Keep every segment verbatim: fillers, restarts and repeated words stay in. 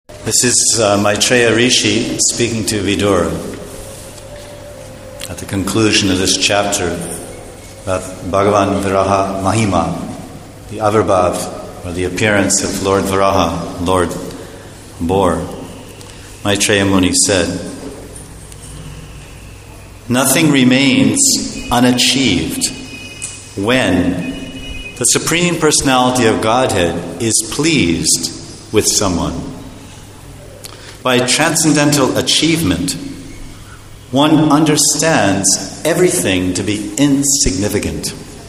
This is uh, Maitreya Rishi speaking to Vidura at the conclusion of this chapter about Bhagavan Viraha Mahima, the Avirbhav, or the appearance of Lord Viraha, Lord Boar. Maitreya Muni said, "Nothing remains unachieved when the Supreme Personality of Godhead is pleased with someone. By transcendental achievement, one understands everything to be insignificant.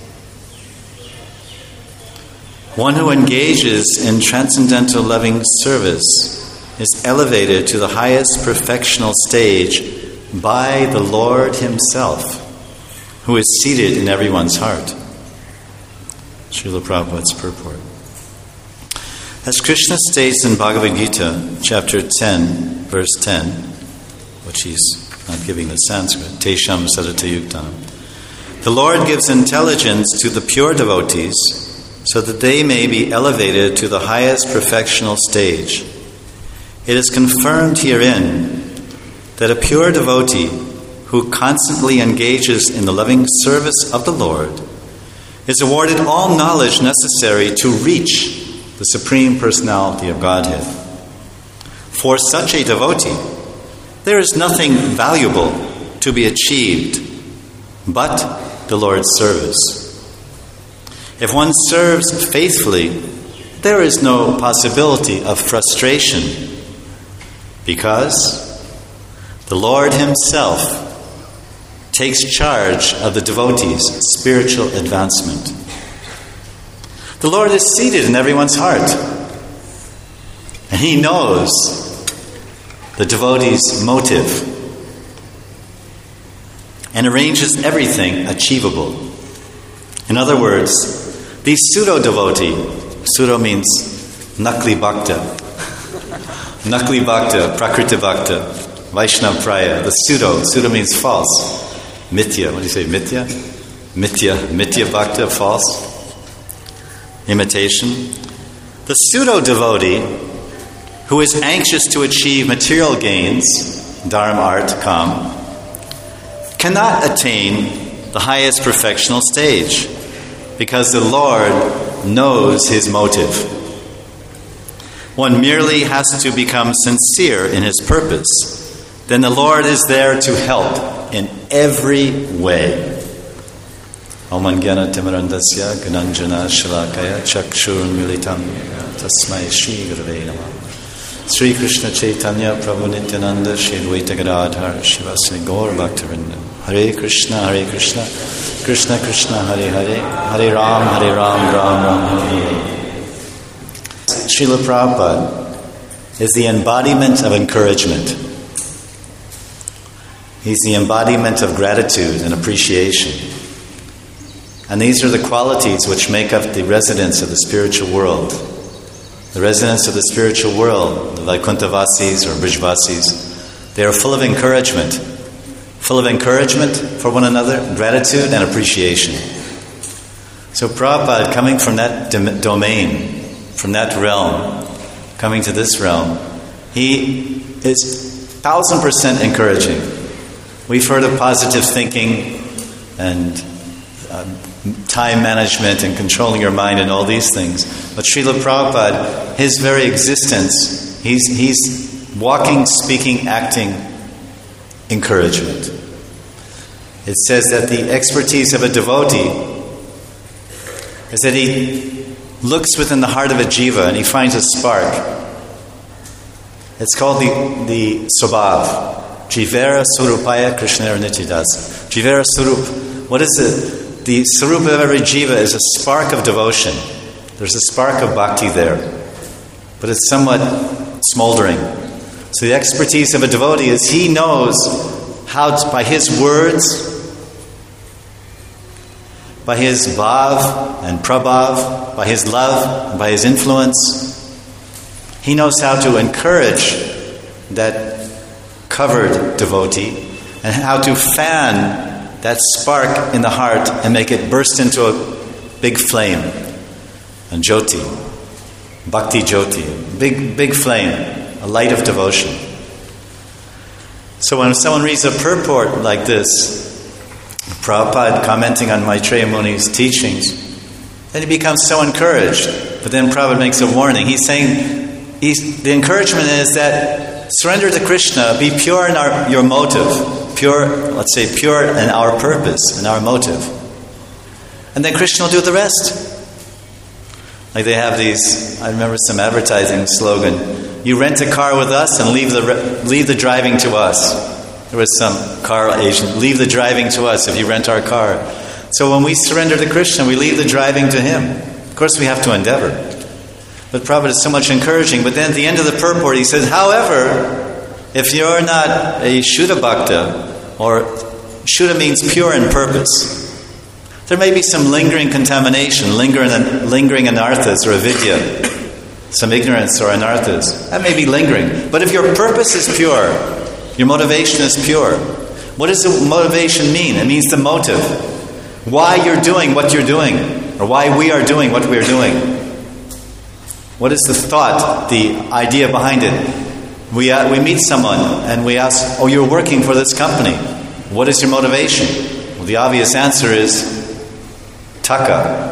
One who engages in transcendental loving service is elevated to the highest perfectional stage by the Lord Himself, who is seated in everyone's heart." Srila Prabhupada's purport. As Krishna states in Bhagavad Gita, chapter ten, verse ten, which he's not giving the Sanskrit, Tesham Sadatayuktam, the Lord gives intelligence to the pure devotees so that they may be elevated to the highest perfectional stage. It is confirmed herein that a pure devotee who constantly engages in the loving service of the Lord is awarded all knowledge necessary to reach the Supreme Personality of Godhead. For such a devotee, there is nothing valuable to be achieved but the Lord's service. If one serves faithfully, there is no possibility of frustration, because the Lord Himself takes charge of the devotee's spiritual advancement. The Lord is seated in everyone's heart, and He knows the devotee's motive and arranges everything achievable. In other words, the pseudo-devotee, pseudo means nakli bhakta, nakli bhakta, prakriti bhakta, Vaishnava praya, the pseudo, pseudo means false, mithya, what do you say, mithya? Mithya, mithya bhakta, false. Imitation. The pseudo-devotee who is anxious to achieve material gains, dharma, art, kam, cannot attain the highest perfectional stage because the Lord knows his motive. One merely has to become sincere in his purpose. Then the Lord is there to help in every way. Om Jnana Timirandasya Gnanjana Shalakaya Chakshur Militam Tasmai Shri Gurave Namah. Sri Krishna Chaitanya Prabhu Nityananda Shri Advaita Gadadhar Shivasri Gaur Bhaktivinoda. Hare Krishna Hare Krishna Krishna Krishna Hare Hare Hare Ram Hare Ram Ram Ram Hare Hare. Srila Prabhupada is the embodiment of encouragement. He's the embodiment of gratitude and appreciation. And these are the qualities which make up the residents of the spiritual world. The residents of the spiritual world, the Vaikuntavasis or Brijvasis, they are full of encouragement. Full of encouragement for one another, gratitude and appreciation. So Prabhupada, coming from that dom- domain, from that realm, coming to this realm, he is thousand percent encouraging. We've heard of positive thinking and uh, time management and controlling your mind and all these things. But Srila Prabhupada, his very existence, he's, he's walking, speaking, acting encouragement. It says that the expertise of a devotee is that he looks within the heart of a jiva and he finds a spark. It's called the, the Swabhav. Jivera Surupaya Krishnera Nityadas. Jivera Surup. What is it? The Sarup of every jiva is a spark of devotion. There's a spark of bhakti there. But it's somewhat smoldering. So the expertise of a devotee is he knows how to, by his words, by his bhav and prabhav, by his love, and by his influence, he knows how to encourage that covered devotee and how to fan that spark in the heart and make it burst into a big flame, a jyoti, bhakti jyoti, big big flame a light of devotion. So when someone reads a purport like this, Prabhupada commenting on Maitreya Muni's teachings, then he becomes so encouraged. But then Prabhupada makes a warning. He's saying, he's, the encouragement is that surrender to Krishna, be pure in our, your motive, pure, let's say pure in our purpose, in our motive. And then Krishna will do the rest. Like they have these, I remember some advertising slogan, you rent a car with us and leave the leave the driving to us. There was some car agent, leave the driving to us if you rent our car. So when we surrender to Krishna, we leave the driving to Him. Of course we have to endeavor. But Prabhupada is so much encouraging. But then at the end of the purport he says, however, if you're not a Shuddha Bhakta, or Shuddha means pure in purpose, there may be some lingering contamination, lingering, lingering anarthas or avidya, some ignorance or anarthas. That may be lingering. But if your purpose is pure, your motivation is pure, what does the motivation mean? It means the motive. Why you're doing what you're doing, or why we are doing what we are doing. What is the thought, the idea behind it? We uh, we meet someone and we ask, oh, you're working for this company. What is your motivation? Well, the obvious answer is taka,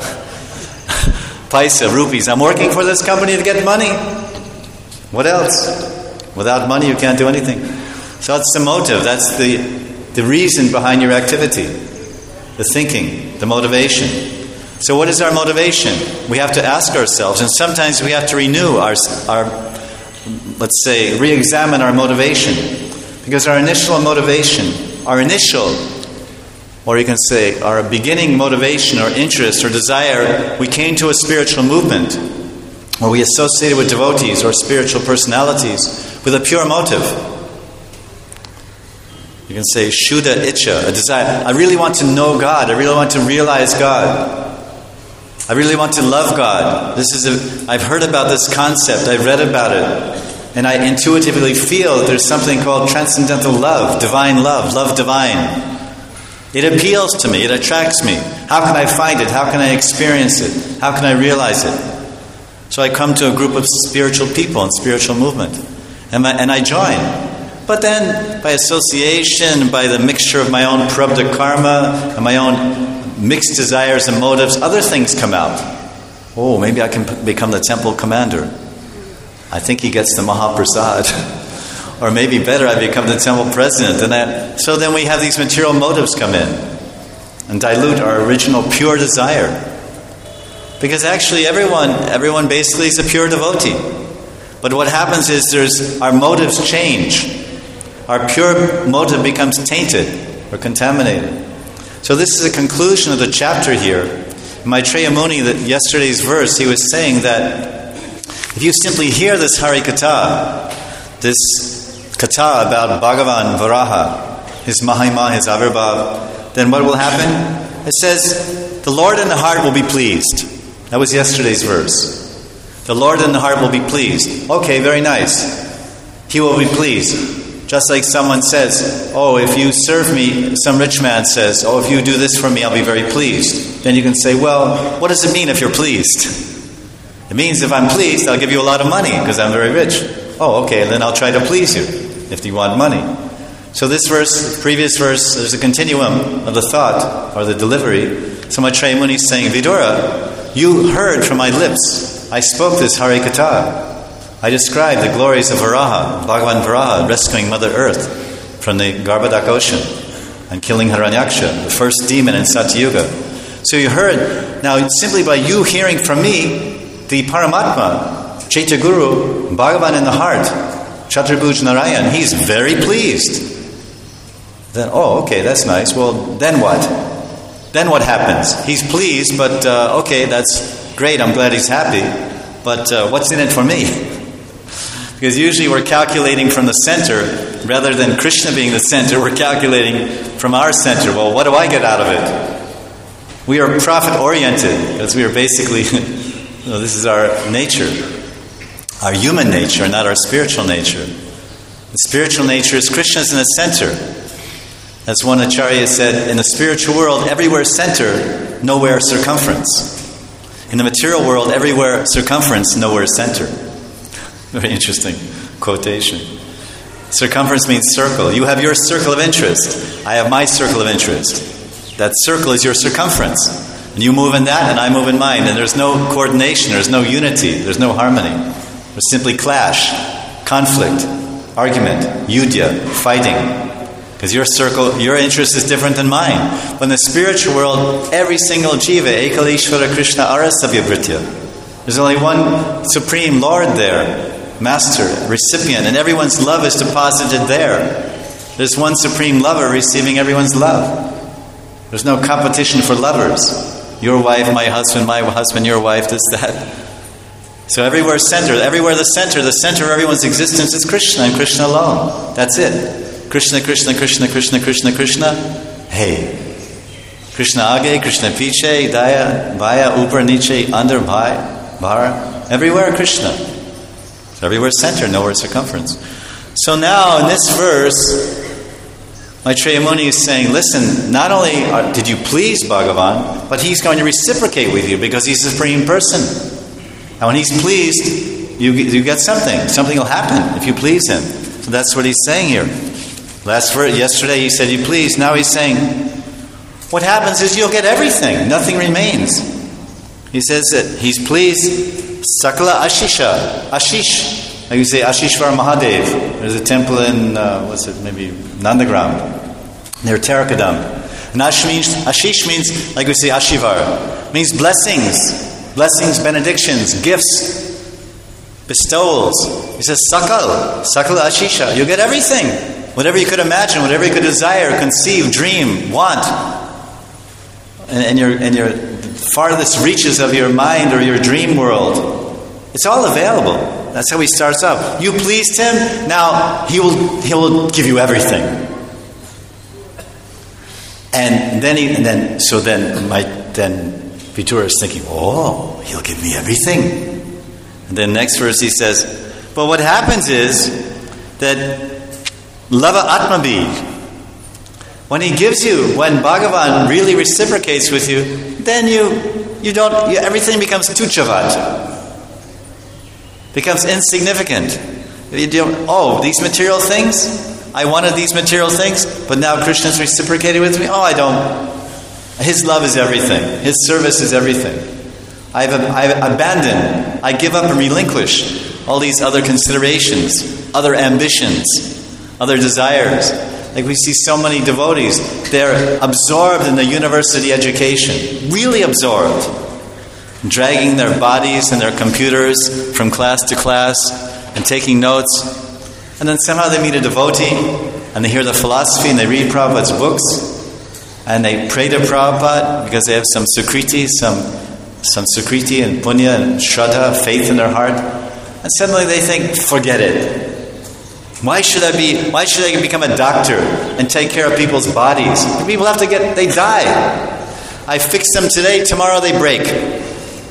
paisa, rupees. I'm working for this company to get money. What else? Without money, you can't do anything. So that's the motive. That's the the reason behind your activity, the thinking, the motivation. So what is our motivation? We have to ask ourselves, and sometimes we have to renew our, our let's say, re-examine our motivation. Because our initial motivation, our initial, or you can say, our beginning motivation or interest or desire, we came to a spiritual movement, or we associated with devotees or spiritual personalities with a pure motive. You can say, Shuddha Icha, a desire. I really want to know God. I really want to realize God. I really want to love God. This is a, I've heard about this concept. I've read about it. And I intuitively feel that there's something called transcendental love, divine love, love divine. It appeals to me. It attracts me. How can I find it? How can I experience it? How can I realize it? So I come to a group of spiritual people and spiritual movement. And, my, and I join. But then, by association, by the mixture of my own prarabdha karma and my own mixed desires and motives, other things come out. Oh, maybe I can become the temple commander. I think he gets the Mahaprasad. Or maybe better, I become the temple president. And I, so then we have these material motives come in and dilute our original pure desire. Because actually everyone, everyone basically is a pure devotee. But what happens is there's our motives change. Our pure motive becomes tainted or contaminated. So this is the conclusion of the chapter here. In Maitreya Muni, that yesterday's verse, he was saying that if you simply hear this Hari Katha, this Katha about Bhagavan Varaha, his Mahima, his Avirbhav, then what will happen? It says, the Lord in the heart will be pleased. That was yesterday's verse. The Lord in the heart will be pleased. Okay, very nice. He will be pleased. Just like someone says, oh, if you serve me, some rich man says, oh, if you do this for me, I'll be very pleased. Then you can say, well, what does it mean if you're pleased? It means if I'm pleased, I'll give you a lot of money because I'm very rich. Oh, okay, then I'll try to please you if you want money. So this verse, previous verse, there's a continuum of the thought or the delivery. So Maitreya Muni is saying, Vidura, you heard from my lips. I spoke this Hari Katha. I described the glories of Varaha, Bhagavan Varaha, rescuing Mother Earth from the Garbhodak ocean and killing Hiranyaksha, the first demon in Satyuga. So you heard, now simply by you hearing from me, the Paramatma, Chaitya Guru, Bhagavan in the heart, Chaturbhuj Narayan, he's very pleased. Then, oh, okay, that's nice. Well, then what? Then what happens? He's pleased, but uh, okay, that's great. I'm glad he's happy. But uh, what's in it for me? Because usually we're calculating from the center, rather than Krishna being the center, we're calculating from our center. Well, what do I get out of it? We are profit-oriented, because we are basically, you know, this is our nature, our human nature, not our spiritual nature. The spiritual nature is Krishna's in the center. As one Acharya said, in the spiritual world, everywhere center, nowhere circumference. In the material world, everywhere circumference, nowhere center. Very interesting. quotation. Circumference means circle. You have your circle of interest. I have my circle of interest. That circle is your circumference. And you move in that and I move in mine. And there's no coordination. There's no unity. There's no harmony. There's simply clash, conflict, argument, yudhya, fighting. Because your circle, your interest is different than mine. But in the spiritual world, every single jiva, Ekal Ishvara Krishna Arasavya Bhritya. There's only one Supreme Lord there, Master, recipient, and everyone's love is deposited there. There's one Supreme Lover receiving everyone's love. There's no competition for lovers. Your wife, my husband, my husband, your wife, this, that. So everywhere center, everywhere the center, the center of everyone's existence is Krishna and Krishna alone. That's it. Krishna, Krishna, Krishna, Krishna, Krishna, Krishna. Hey. Krishna age, Krishna piche, daya, baya, upar, niche, under, bhai, bhara. Everywhere Krishna. So everywhere center, nowhere circumference. So now in this verse, Maitreya Muni is saying, listen, not only are, did you please Bhagavan, but he's going to reciprocate with you because he's the Supreme Person. And when he's pleased, you, you get something. Something will happen if you please him. So that's what he's saying here. Last verse, yesterday he said, you please. Now he's saying, what happens is you'll get everything. Nothing remains. He says that he's pleased. Sakala Ashisha. Ashish. Like you say, Ashishvar Mahadev. There's a temple in, uh, what's it, maybe Nandagram, near Terakadam. And Ash means, Ashish means, like we say, Ashivar. Means blessings. Blessings, benedictions, gifts, bestowals. He says, Sakal. Sakala Ashisha. You'll get everything. Whatever you could imagine, whatever you could desire, conceive, dream, want. And, and, your, and your farthest reaches of your mind or your dream world. It's all available. That's how he starts out. You pleased him, now he will he will give you everything. And then he and then so then my then Vitura is thinking, oh, he'll give me everything. And then next verse he says, but what happens is that Lava Atmabi, when he gives you, when Bhagavan really reciprocates with you, then you you don't you, everything becomes tuchavat. Becomes insignificant. You don't, oh, these material things? I wanted these material things, but now Krishna's reciprocated with me? Oh, I don't. His love is everything. His service is everything. I've, I've abandoned, I give up and relinquish all these other considerations, other ambitions, other desires. Like we see so many devotees, they're absorbed in the university education, really absorbed. Dragging their bodies and their computers from class to class and taking notes. And then somehow they meet a devotee and they hear the philosophy and they read Prabhupada's books and they pray to Prabhupada because they have some sukriti, some some sukriti and punya and shraddha, faith in their heart. And suddenly they think, forget it. Why should I be, why should I become a doctor and take care of people's bodies? People have to get, they die. I fix them today, tomorrow they break.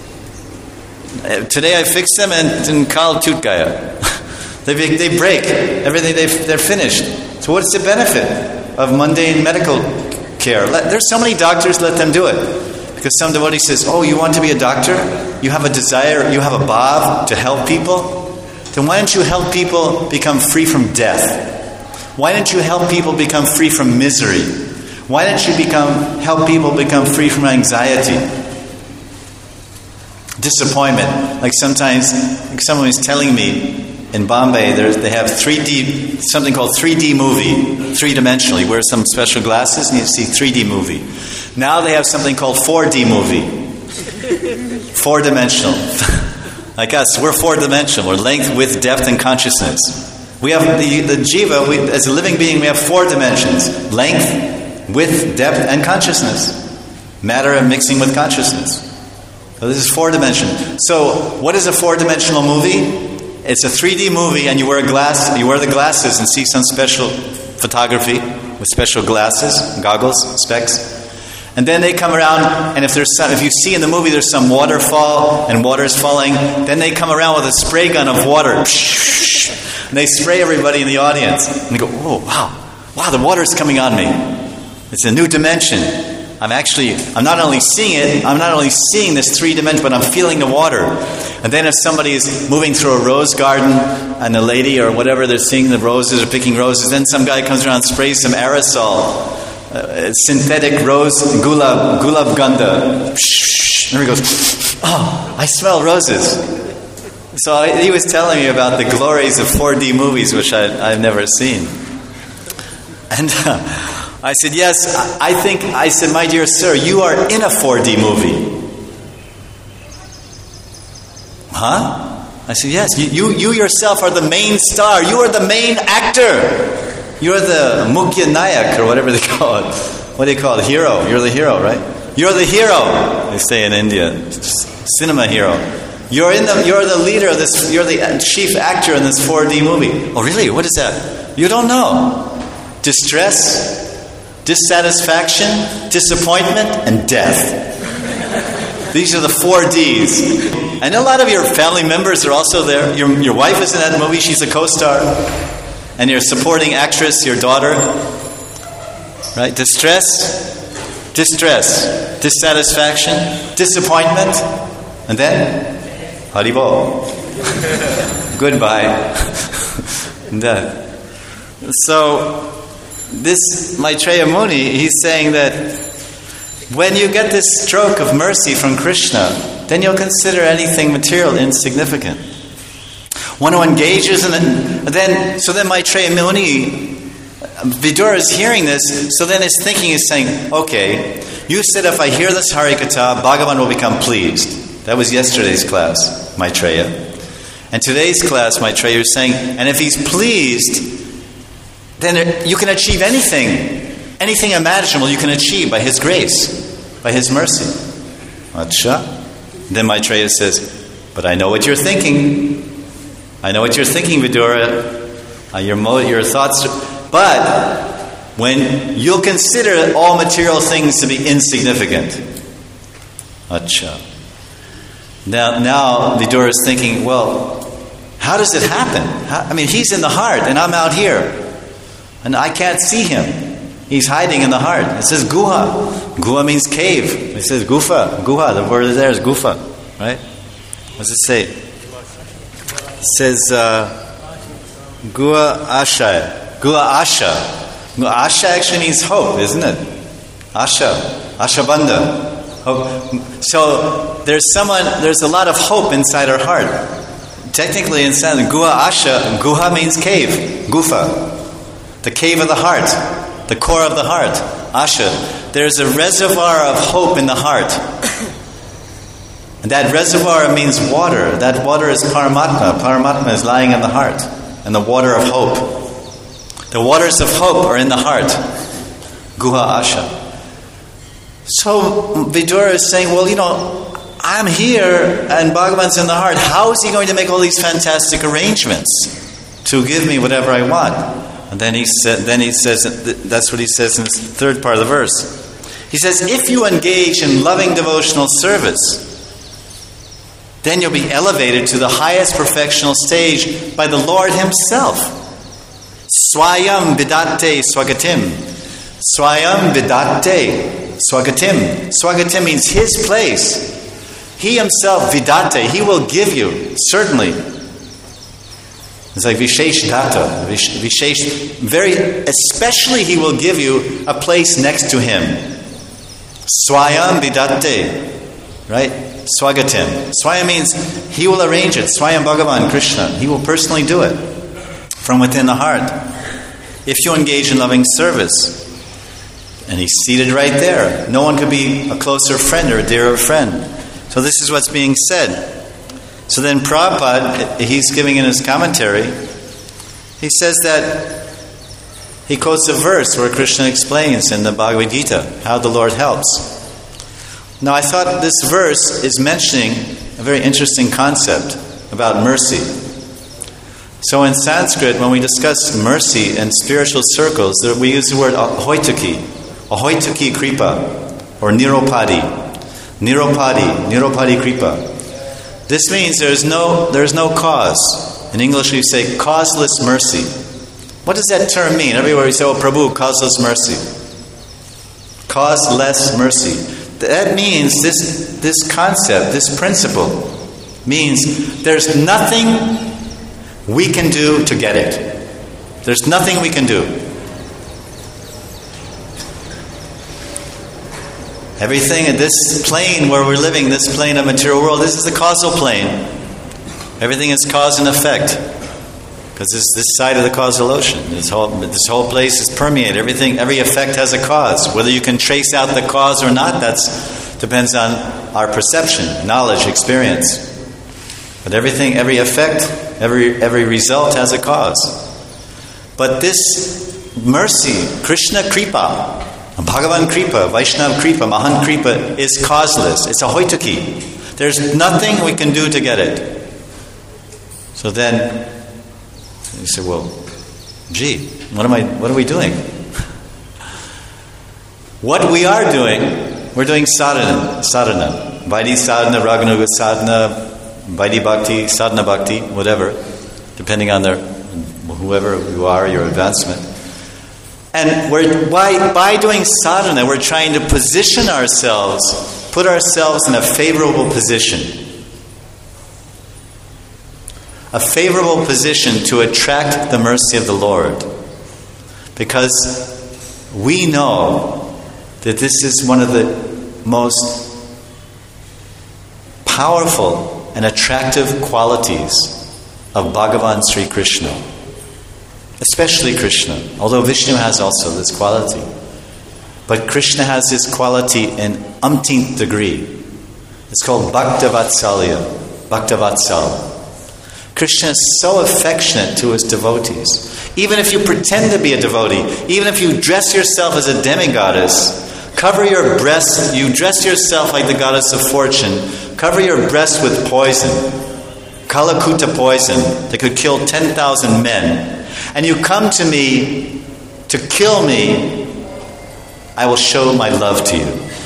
Today I fix them and in Kal Tutgaya. they, they break. Everything, they, they're finished. So what's the benefit of mundane medical care? Let, there's so many doctors, let them do it. Because some devotee says, oh, you want to be a doctor? You have a desire, you have a bhav to help people? Then why don't you help people become free from death? Why don't you help people become free from misery? Why don't you become help people become free from anxiety? Disappointment. Like sometimes, like someone is telling me in Bombay, they have three D, something called three D movie, three-dimensional. You wear some special glasses and you see three D movie. Now they have something called four D movie, four-dimensional. Like us, we're four-dimensional. We're length, width, depth, and consciousness. We have the, the jiva, we, as a living being, we have four dimensions. Length, width, depth, and consciousness. Matter and mixing with consciousness. So this is four-dimensional. So what is a four-dimensional movie? It's a three D movie and you wear a glass, you wear the glasses and see some special photography with special glasses, goggles, specs. And then they come around, and if there's some, if you see in the movie there's some waterfall and water's falling, then they come around with a spray gun of water. And they spray everybody in the audience. And they go, oh, wow, wow, the water's coming on me. It's a new dimension. I'm actually, I'm not only seeing it, I'm not only seeing this three dimension, but I'm feeling the water. And then if somebody is moving through a rose garden, and a lady or whatever, they're seeing the roses or picking roses, then some guy comes around and sprays some aerosol, uh, synthetic rose, gulab, gulab ganda. And he goes, oh, I smell roses. So I, he was telling me about the glories of four D movies, which I, I've never seen. And uh, I said, yes, I think, I said, my dear sir, you are in a four D movie. Huh? I said, yes, you, you, you yourself are the main star. You are the main actor. You're the Mukhya Nayak, or whatever they call it. What do you call it? Hero. You're the hero, right? You're the hero, they say in India. Cinema hero. You're in the you're the leader of this, you're the chief actor in this four D movie. Oh really? What is that? You don't know. Distress, dissatisfaction, disappointment, and death. These are the four Ds. And a lot of your family members are also there. Your, your wife is in that movie. She's a co-star. And your supporting actress, your daughter. Right? Distress, distress, dissatisfaction, disappointment. And then, Haribol. Goodbye. And death. So, this Maitreya Muni, he's saying that when you get this stroke of mercy from Krishna, then you'll consider anything material insignificant. One who engages in it, then, so then Maitreya Muni, Vidura is hearing this, so then his thinking is saying, okay, you said if I hear this Harikatha, Bhagavan will become pleased. That was yesterday's class, Maitreya. And today's class, Maitreya is saying, and if he's pleased, then you can achieve anything. Anything imaginable you can achieve by his grace, by his mercy. Acha. Then Maitreya says, but I know what you're thinking. I know what you're thinking, Vidura. Uh, your, mo- your thoughts. But when you'll consider all material things to be insignificant. Acha. Now, now Vidura is thinking, well, how does it happen? How, I mean, he's in the heart and I'm out here. And I can't see him. He's hiding in the heart. It says guha. Guha means cave. It says gufa. Guha, the word there is gufa. Right? What does it say? It says uh, guha asha. Guha asha. Guha asha actually means hope, isn't it? Asha. Ashabandha. Hope. So there's someone, there's a lot of hope inside our heart. Technically inside guha asha, guha means cave. Gufa. The cave of the heart. The core of the heart, Asha. There's a reservoir of hope in the heart. And that reservoir means water. That water is Paramatma. Paramatma is lying in the heart. And the water of hope. The waters of hope are in the heart. Guha Asha. So Vidura is saying, well, you know, I'm here and Bhagavan's in the heart. How is he going to make all these fantastic arrangements to give me whatever I want? And then he said, then he says, that's what he says in the third part of the verse. He says, if you engage in loving devotional service, then you'll be elevated to the highest perfectional stage by the Lord Himself. Swayam vidate swagatim. Swayam vidate swagatim. Swagatim means His place. He Himself, vidate, He will give you, certainly. It's like Vishesh Data. Vishesh, very, especially He will give you a place next to Him. Swayam Vidate. Right? Swagatim. Swayam means He will arrange it. Swayam Bhagavan Krishna. He will personally do it. From within the heart. If you engage in loving service. And He's seated right there. No one could be a closer friend or a dearer friend. So this is what's being said. So then Prabhupada, he's giving in his commentary, he says that, he quotes a verse where Krishna explains in the Bhagavad Gita how the Lord helps. Now I thought this verse is mentioning a very interesting concept about mercy. So in Sanskrit, when we discuss mercy in spiritual circles, we use the word ahoituki, ahoituki kripa, or niropadi, niropadi, niropadi kripa. This means there is no there is no cause. In English we say causeless mercy. What does that term mean? Everywhere we say, oh Prabhu, causeless mercy. causeless mercy. That means this, this concept, this principle, means there's nothing we can do to get it. There's nothing we can do. Everything in this plane where we're living, this plane of material world, this is the causal plane. Everything is cause and effect. Because this this side of the causal ocean. This whole this whole place is permeated. Everything, every effect has a cause. Whether you can trace out the cause or not, that's depends on our perception, knowledge, experience. But everything, every effect, every every result has a cause. But this mercy, Krishna Kripa, Bhagavan Kripa, Vaishnava Kripa, Mahan Kripa is causeless. It's a hoituki. There's nothing we can do to get it. So then you say, well, gee, what am I what are we doing? What we are doing, we're doing sadhana, sadhana. Vaidhi sadhana, Raganuga sadhana, Vaidhi bhakti, sadhana bhakti, whatever, depending on their whoever you are, your advancement. And we're, by, by doing sadhana, we're trying to position ourselves, put ourselves in a favorable position. A favorable position to attract the mercy of the Lord. Because we know that this is one of the most powerful and attractive qualities of Bhagavan Sri Krishna. Especially Krishna, although Vishnu has also this quality. But Krishna has this quality in umpteenth degree. It's called Bhaktavatsala. Bhaktavatsal. Krishna is so affectionate to his devotees. Even if you pretend to be a devotee, even if you dress yourself as a demigoddess, cover your breast, you dress yourself like the goddess of fortune, cover your breast with poison, Kalakuta poison that could kill ten thousand men, and you come to me to kill me, I will show my love to you.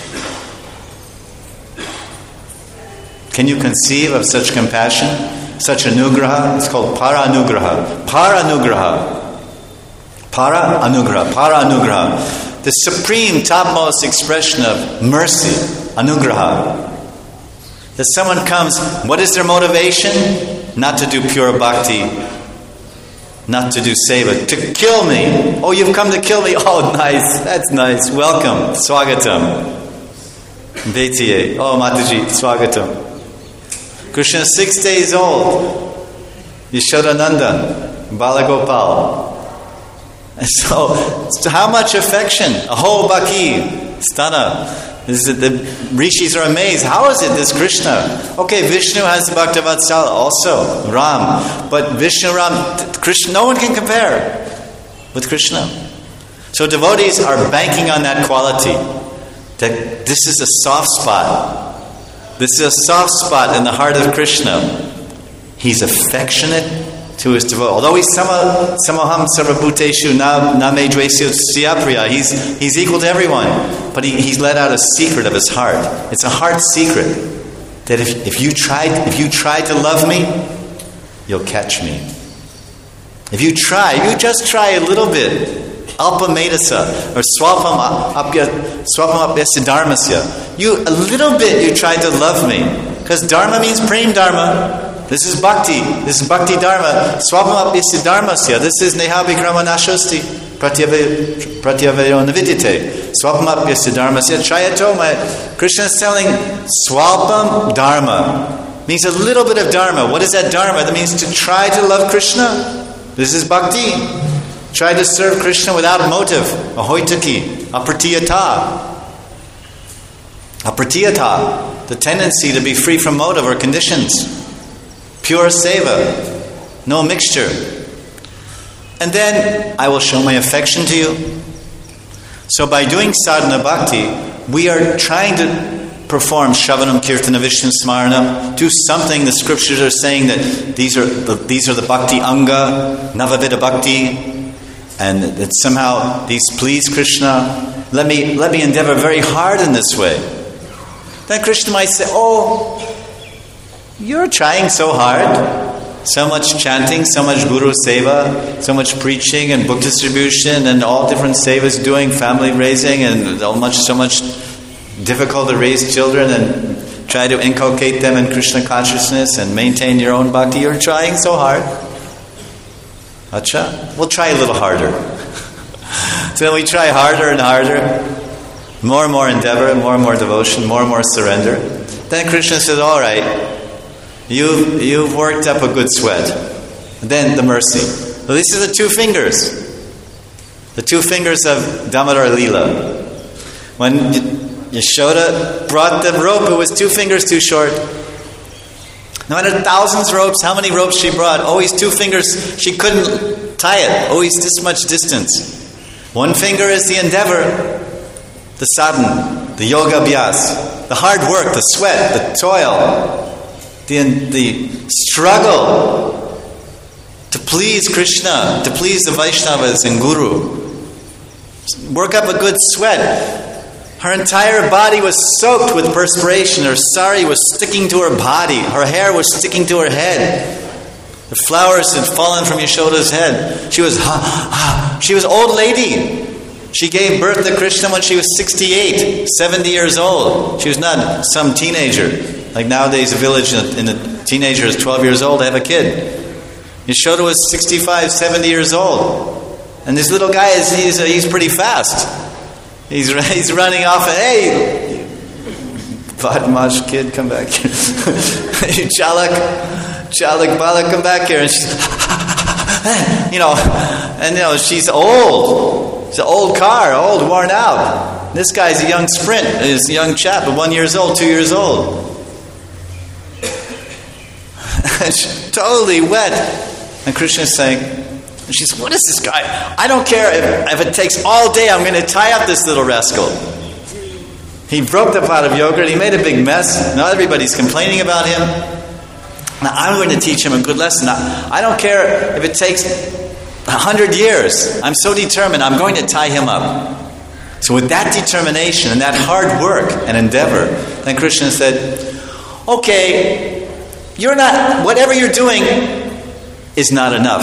Can you conceive of such compassion? Such anugraha? It's called para anugraha. Para anugraha. Para anugraha. Para anugraha. The supreme, topmost expression of mercy. Anugraha. That someone comes, what is their motivation? Not to do pure bhakti. Not to do seva, to kill me. Oh, you've come to kill me. Oh, nice. That's nice. Welcome. Swagatam. Betiye. Oh, Mataji. Swagatam. Krishna is six days old. Yashodanandan. Balagopal. And so, so, how much affection? Aho baki. Stana. This is, the rishis are amazed. How is it this Krishna? Okay, Vishnu has the Bhaktavatsala also, Ram. But Vishnu, Ram, Krishna, no one can compare with Krishna. So devotees are banking on that quality. That this is a soft spot. This is a soft spot in the heart of Krishna. He's affectionate to his devotees. Although he's sama, samaham sarvabhuteshu name dvesyo siyapriya, he's he's equal to everyone. But he, he's let out a secret of his heart. It's a heart secret that if, if you try if you try to love me, you'll catch me. If you try, you just try a little bit, alpa medasa or swapam apya swapam apyasya dharmasya. You a little bit you try to love me, because dharma means prem dharma. This is bhakti. This is bhakti dharma. Swapam apyasya dharmasya. This is neha vikrama nashasti pratyavayo navidite. Swapam apyasya dharmasya chayato. My Krishna is telling swapam dharma means a little bit of dharma. What is that dharma? That means to try to love Krishna. This is bhakti. Try to serve Krishna without motive. Ahoitaki. Apratiyata. Apratiyata. The tendency to be free from motive or conditions. Pure seva, no mixture. And then I will show my affection to you. So by doing sadhana bhakti, we are trying to perform Shravanam Kirtana Vishnu Smaranam, do something. The scriptures are saying that these are the, these are the bhakti anga, Navavida bhakti, and that somehow these please Krishna. Let me let me endeavor very hard in this way. Then Krishna might say, oh, you're trying so hard. So much chanting, so much Guru Seva, so much preaching and book distribution and all different sevas doing, family raising, and so much, so much difficult to raise children and try to inculcate them in Krishna consciousness and maintain your own bhakti. You're trying so hard. Acha, we'll try a little harder. So we try harder and harder, more and more endeavor, more and more devotion, more and more surrender. Then Krishna says, all right, You've, you've worked up a good sweat. Then the mercy. So these are the two fingers. The two fingers of Damodar Leela. When Yashoda brought the rope, it was two fingers too short. No matter thousands of ropes, how many ropes she brought, always two fingers, she couldn't tie it. Always this much distance. One finger is the endeavor, the sadhana, the yoga abhyas, the hard work, the sweat, the toil, The, the struggle to please Krishna, to please the Vaishnavas and Guru. Work up a good sweat. Her entire body was soaked with perspiration. Her sari was sticking to her body. Her hair was sticking to her head. The flowers had fallen from Yashoda's head. She was, ha, ha. She was old lady. She gave birth to Krishna when she was sixty-eight, seventy years old. She was not some teenager. Like nowadays, a village in a teenager is twelve years old, they have a kid. Yashoda was sixty-five, seventy years old. And this little guy, is he's, he's pretty fast. He's he's running off and, hey, Badmash kid, come back here. Chalak, Chalak, Balak, come back here. And she's, you know, and you know, she's old. It's an old car, old, worn out. This guy's a young sprint. He's a young chap, one years old, two years old. Totally wet. And Krishna is saying, and she says, what is this guy? I don't care if, if it takes all day, I'm going to tie up this little rascal. He broke the pot of yogurt, he made a big mess. Now everybody's complaining about him. Now I'm going to teach him a good lesson. Now, I don't care if it takes a hundred years. I'm so determined, I'm going to tie him up. So with that determination and that hard work and endeavor, then Krishna said, okay, You're not, whatever you're doing is not enough.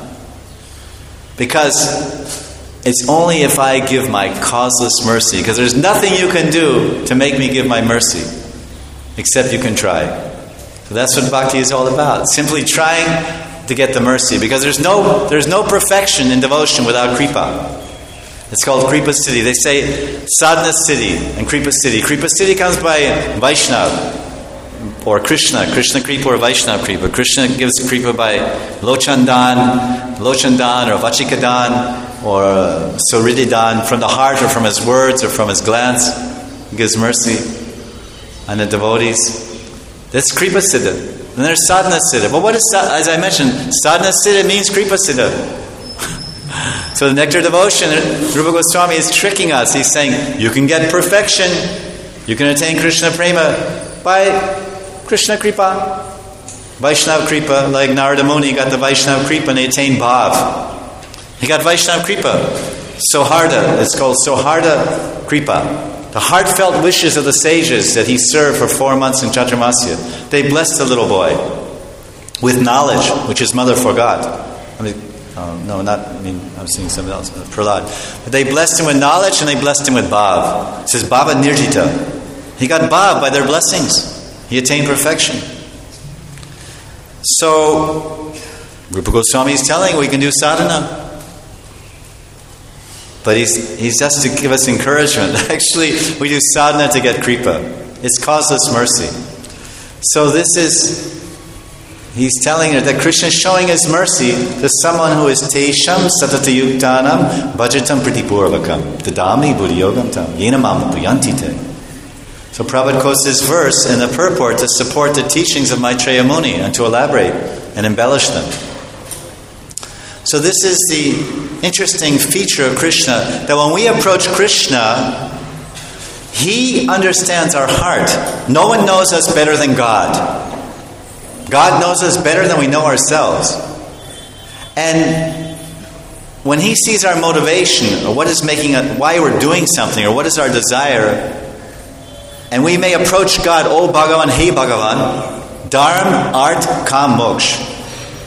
Because it's only if I give my causeless mercy, because there's nothing you can do to make me give my mercy, except you can try. So that's what bhakti is all about. Simply trying to get the mercy, because there's no there's no perfection in devotion without kripa. It's called Kripa Siddhi. They say sadhana siddhi and Kripa Siddhi. Kripa Siddhi comes by Vaishnava. Or Krishna, Krishna Kripa or Vaishnava Kripa. Krishna gives Kripa by Lochandan, Lochandan or Vachikadan or uh, Surididan, from the heart or from his words or from his glance. He gives mercy on the devotees. That's Kripa Siddha. Then there's Sadhana Siddha. But what is, as I mentioned, Sadhana Siddha means Kripa Siddha. So the Nectar Devotion, Rupa Goswami is tricking us. He's saying, you can get perfection, you can attain Krishna Prema by Krishna Kripa, Vaishnava Kripa, like Narada Muni got the Vaishnava Kripa and he attained Bhav. He got Vaishnava Kripa. Soharda, it's called Soharda Kripa. The heartfelt wishes of the sages that he served for four months in Chaturmasya. They blessed the little boy with knowledge, which his mother forgot. I mean, um, no, not, I mean, I'm seeing something else, Prahlad. But they blessed him with knowledge and they blessed him with Bhav. It says Bhava Nirjita. He got Bhav by their blessings. He attained perfection. So, Rupa Goswami is telling we can do sadhana. But he's, he's just to give us encouragement. Actually, we do sadhana to get kripa. It's causeless mercy. So this is, he's telling her that Krishna is showing his mercy to someone who is tesham satatayuktanam bhajatam pritipurvakam tadami buddhiyogam tam yena mama puyanti te. So Prabhupada quotes this verse in the purport to support the teachings of Maitreya Muni and to elaborate and embellish them. So this is the interesting feature of Krishna, that when we approach Krishna, He understands our heart. No one knows us better than God. God knows us better than we know ourselves. And when He sees our motivation, or what is making us, why we're doing something, or what is our desire, and we may approach God, oh Bhagavan, hey Bhagavan, Dharma, Art, Kam, Moksha.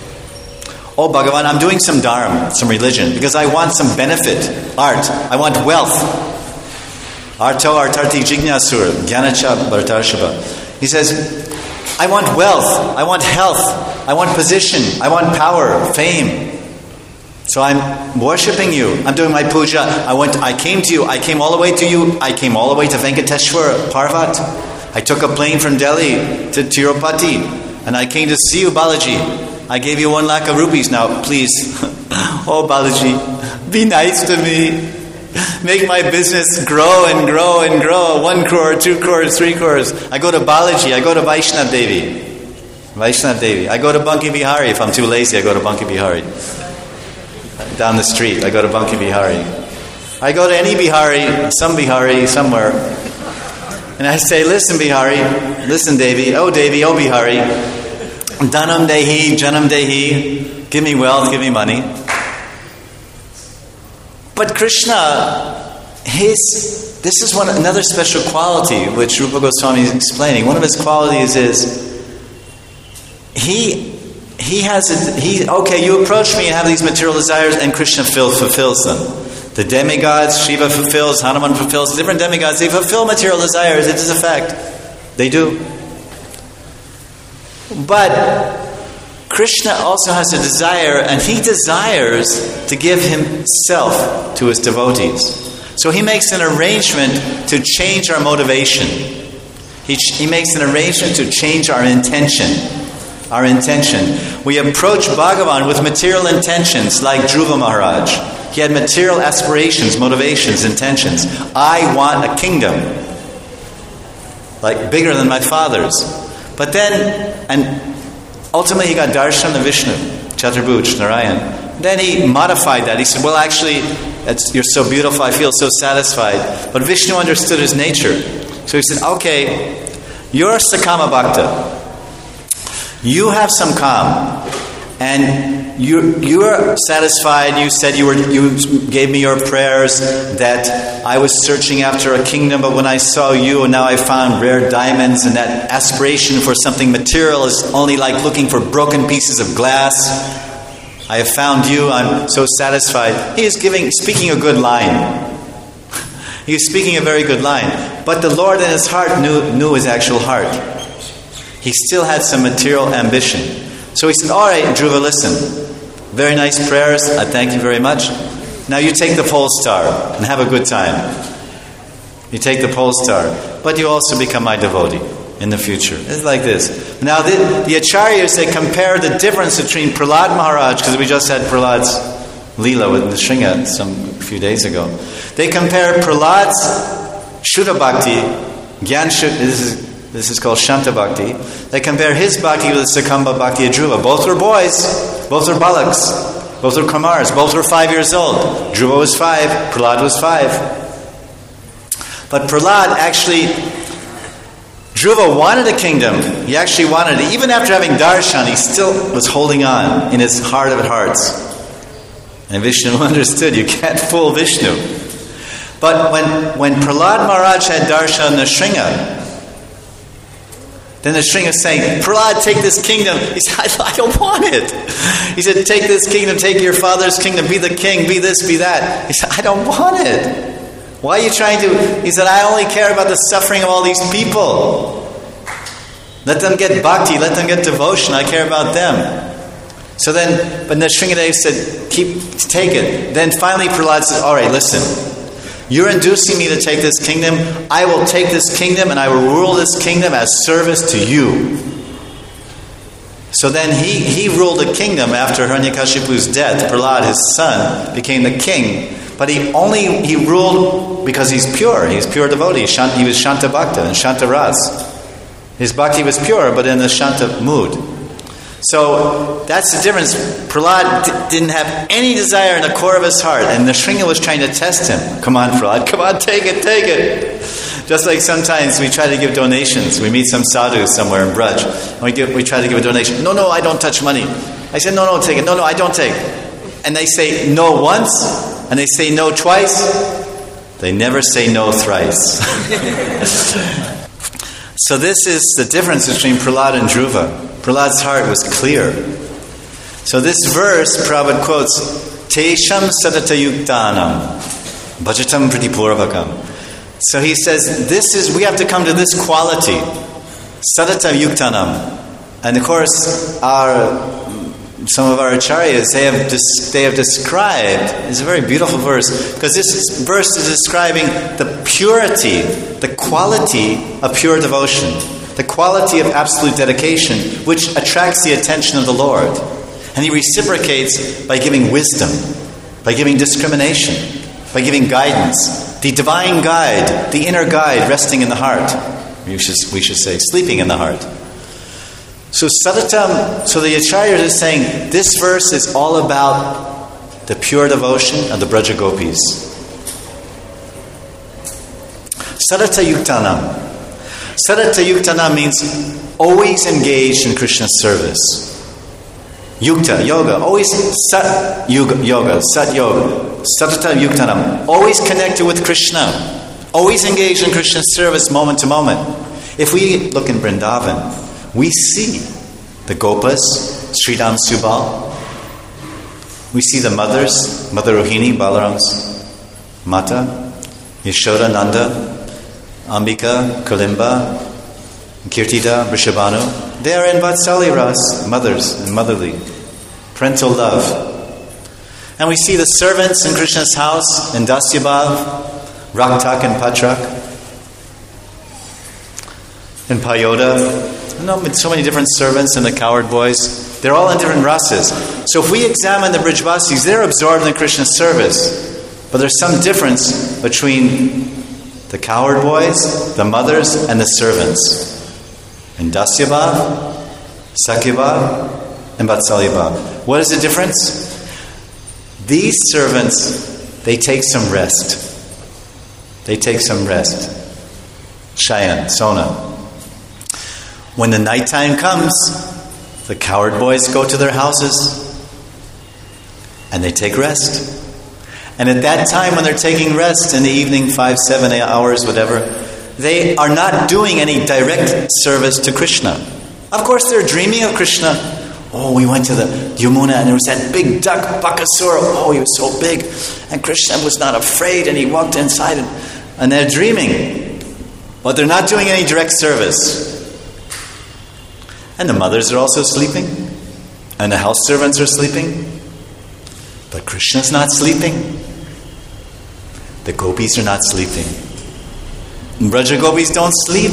Oh Bhagavan, I'm doing some dharma, some religion, because I want some benefit, art. I want wealth. Arto artarti jignasur, gyanacha bhartarshava. He says, I want wealth, I want health, I want position, I want power, fame. So I'm worshipping you. I'm doing my puja. I went. I came to you. I came all the way to you. I came all the way to Venkateshwar, Parvat. I took a plane from Delhi to Tirupati, and I came to see you, Balaji. I gave you one lakh of rupees. Now, please, oh Balaji, be nice to me. Make my business grow and grow and grow. One crore, two crores, three crores. I go to Balaji. I go to Vaishnav Devi. Vaishnav Devi. I go to Banki Bihari. If I'm too lazy, I go to Banki Bihari. Down the street, I go to Banki Bihari. I go to any Bihari, some Bihari, somewhere. And I say, listen Bihari, listen Devi, oh Devi, oh Bihari. Dhanam Dehi, Janam Dehi. Give me wealth, give me money. But Krishna, his, this is one another special quality which Rupa Goswami is explaining. One of his qualities is, he He has, a, he, okay, you approach me and have these material desires, and Krishna fill, fulfills them. The demigods, Shiva fulfills, Hanuman fulfills, different demigods, they fulfill material desires, it is a fact. They do. But Krishna also has a desire, and he desires to give himself to his devotees. So he makes an arrangement to change our motivation. He, he makes an arrangement to change our intention. Our intention. We approach Bhagavan with material intentions like Dhruva Maharaj. He had material aspirations, motivations, intentions. I want a kingdom. Like bigger than my father's. But then, and ultimately he got darshan of Vishnu, Chaturbhuj, Narayan. Then he modified that. He said, well actually, it's, you're so beautiful, I feel so satisfied. But Vishnu understood his nature. So he said, okay, you're Sakama Bhakta. You have some calm, and you you are satisfied. You said you were you gave me your prayers that I was searching after a kingdom, but when I saw you, and now I found rare diamonds, and that aspiration for something material is only like looking for broken pieces of glass. I have found you. I'm so satisfied. He is giving, speaking a good line. He is speaking a very good line, but the Lord in his heart knew knew his actual heart. He still had some material ambition. So he said, all right, Dhruva, listen. Very nice prayers. I thank you very much. Now you take the pole star and have a good time. You take the pole star. But you also become my devotee in the future. It's like this. Now the, the Acharyas, they compare the difference between Prahlad Maharaj, because we just had Prahlad's Leela with Nrsimha some few days ago. They compare Prahlad's Shuddha Bhakti, Gyan Shuddha, this is This is called Shanta Bhakti. They compare his Bhakti with Sakamba Bhakti of Dhruva. Both were boys. Both were balaks. Both were Kamars. Both were five years old. Dhruva was five. Prahlad was five. But Prahlad actually, Dhruva wanted a kingdom. He actually wanted it. Even after having darshan, he still was holding on in his heart of hearts. And Vishnu understood, you can't fool Vishnu. But when, when Prahlad Maharaj had darshan Nrsimha, then the Nrsimha is saying, Prahlad, take this kingdom. He said, I, I don't want it. He said, take this kingdom, take your father's kingdom, be the king, be this, be that. He said, I don't want it. Why are you trying to? He said, I only care about the suffering of all these people. Let them get bhakti, let them get devotion, I care about them. So then, but Nrsimhadev said, keep, take it. Then finally Prahlad said, all right, listen. You're inducing me to take this kingdom. I will take this kingdom and I will rule this kingdom as service to you. So then he, he ruled the kingdom after Hiranyakashipu's death. Prahlad, his son, became the king. But he only he ruled because he's pure. He's pure devotee. He was Shanta Bhakta and Shanta Ras. His bhakti was pure, but in the Shanta mood. So that's the difference. Prahlad d- didn't have any desire in the core of his heart, and Nrsimha was trying to test him. Come on, Prahlad, come on, take it, take it. Just like sometimes we try to give donations. We meet some sadhu somewhere in Braj, and we give, we try to give a donation. No, no, I don't touch money. I said, no, no, take it. No, no, I don't take. And they say no once, and they say no twice. They never say no thrice. So this is the difference between Prahlad and Dhruva. Prahlad's heart was clear. So this verse, Prabhupada quotes, Tesham Satata Yuktanam, Bhajatam Pratipurvakam. So he says, this is, we have to come to this quality, Satata Yuktanam. And of course, our some of our acharyas, they have dis, they have described, it's a very beautiful verse, because this verse is describing the purity, the quality of pure devotion, the quality of absolute dedication, which attracts the attention of the Lord. And he reciprocates by giving wisdom, by giving discrimination, by giving guidance, the divine guide, the inner guide resting in the heart. We should, we should say, sleeping in the heart. So Sadatam, so the Acharyas is saying this verse is all about the pure devotion of the Braja Gopis. Sadata Yuktanam. Sadata Yuktanam means always engaged in Krishna's service. Yukta, yoga, always sat yoga, yoga, sat yoga, Sadata Yuktanam, always connected with Krishna, always engaged in Krishna's service moment to moment. If we look in Vrindavan, we see the Gopas, Sridham Subal. We see the mothers, Mother Rohini, Balaram's Mata, Yashoda, Nanda, Ambika, Kalimba, Kirtida, Vrishabhanu. They are in Vatsalya Ras, mothers and motherly, parental love. And we see the servants in Krishna's house, in Dasyabhav, Raktak and Patrak, in Payoda. No, so many different servants and the coward boys. They're all in different rasas. So if we examine the Brijvasis, they're absorbed in Krishna's service. But there's some difference between the coward boys, the mothers, and the servants. In Dasyabhav, Sakyabhav, and Vatsalyabhav. What is the difference? These servants, they take some rest. They take some rest. Shayan, Sona. When the nighttime comes, the coward boys go to their houses and they take rest. And at that time when they're taking rest in the evening, five, seven, eight hours, whatever, they are not doing any direct service to Krishna. Of course, they're dreaming of Krishna. Oh, we went to the Yamuna and there was that big duck, Bakasura. Oh, he was so big. And Krishna was not afraid and he walked inside. And, and they're dreaming. But they're not doing any direct service. And the mothers are also sleeping. And the house servants are sleeping. But Krishna's not sleeping. The gopis are not sleeping. And Braja Gopis don't sleep.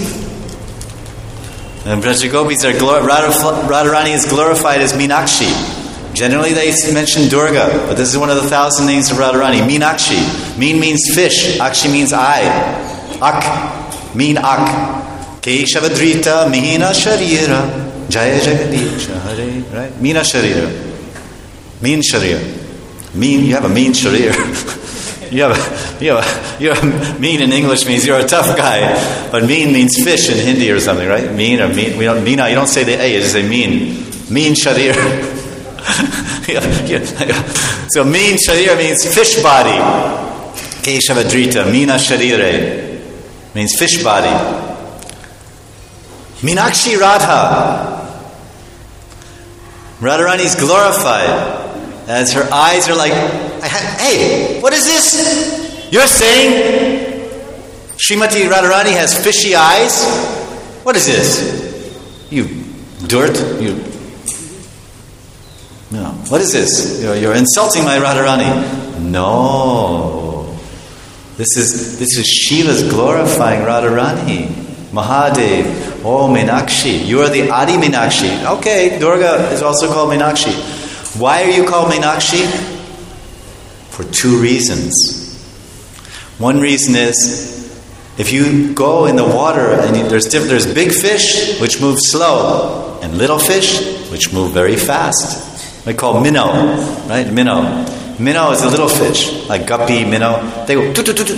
And Braja Gopis are glor- Radha- Radharani is glorified as Meenakshi. Generally they mention Durga, but this is one of the thousand names of Radharani. Meenakshi. Meen means fish. Akshi means eye. Ak. Meen ak. Keshavadrita Mihina Sharira. Jaya Jagadisha Hare. Right? Meena Sharira. Meen Sharira. Mean, you have a mean Sharira. You have a, you have a, you're a, mean in English means you're a tough guy, but mean means fish in Hindi or something, right? Mean or mean, we don't meena. You don't say the a, you just say mean. Mean sharir. yeah, yeah. So mean sharir means fish body. Keshavadrita meena sharire means fish body. Meenakshi Radha. Radharani is glorified as her eyes are like, hey, what is this? You're saying Srimati Radharani has fishy eyes? What is this? You dirt? You no. What is this? You're, you're insulting my Radharani. No. This is this is Shiva's glorifying Radharani. Mahadev, oh Meenakshi, you are the Adi Meenakshi. Okay, Durga is also called Meenakshi. Why are you called Meenakshi? For two reasons. One reason is, if you go in the water and you, there's diff- there's big fish which move slow, and little fish which move very fast. We call minnow, right? Minnow. Minnow is a little fish, like guppy, minnow. They go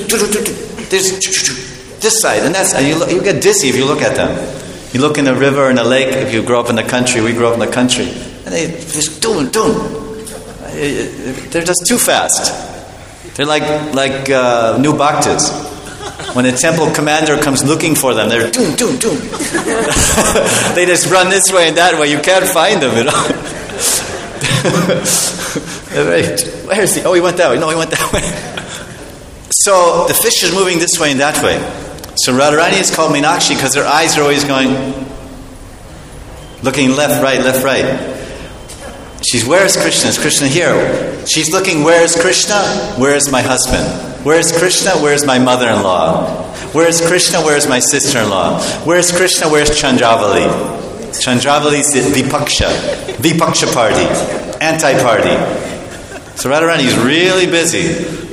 this this side, and that's you. You get dizzy if you look at them. You look in a river, in a lake. If you grow up in the country, we grew up in the country. And they just doom, doom. They're just too fast. They're like like uh, new bhaktas. When a temple commander comes looking for them, they're doom, doom, doom. They just run this way and that way. You can't find them, you know. Where is he? Oh, he went that way. No, he went that way. So the fish is moving this way and that way. So Radharani is called Meenakshi because her eyes are always going, looking left, right, left, right. She's, where is Krishna? Is Krishna here? She's looking, where is Krishna? Where is my husband? Where is Krishna? Where is my mother-in-law? Where is Krishna? Where is my sister-in-law? Where is Krishna? Where is Chandravali? Chandravali is the Vipaksha. Vipaksha party. Anti-party. So Radharani is really busy.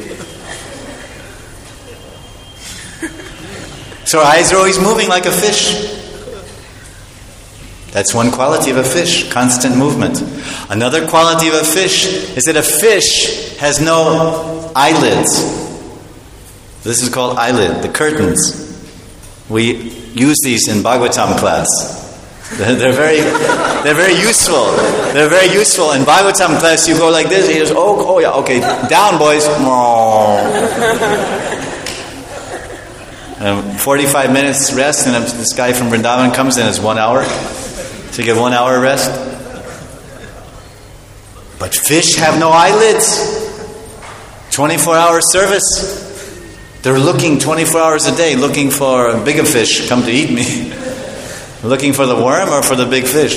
So her eyes are always moving like a fish. That's one quality of a fish, constant movement. Another quality of a fish is that a fish has no eyelids. This is called eyelid, the curtains. We use these in Bhagavatam class. They're, they're very, they're very useful. They're very useful. In Bhagavatam class, you go like this. You just, oh, oh yeah, okay, down, boys. And forty-five minutes rest, and this guy from Vrindavan comes in. It's one hour. So you get one hour rest. But fish have no eyelids. twenty-four hour service. They're looking twenty-four hours a day, looking for a bigger fish come to eat me. Looking for the worm or for the big fish.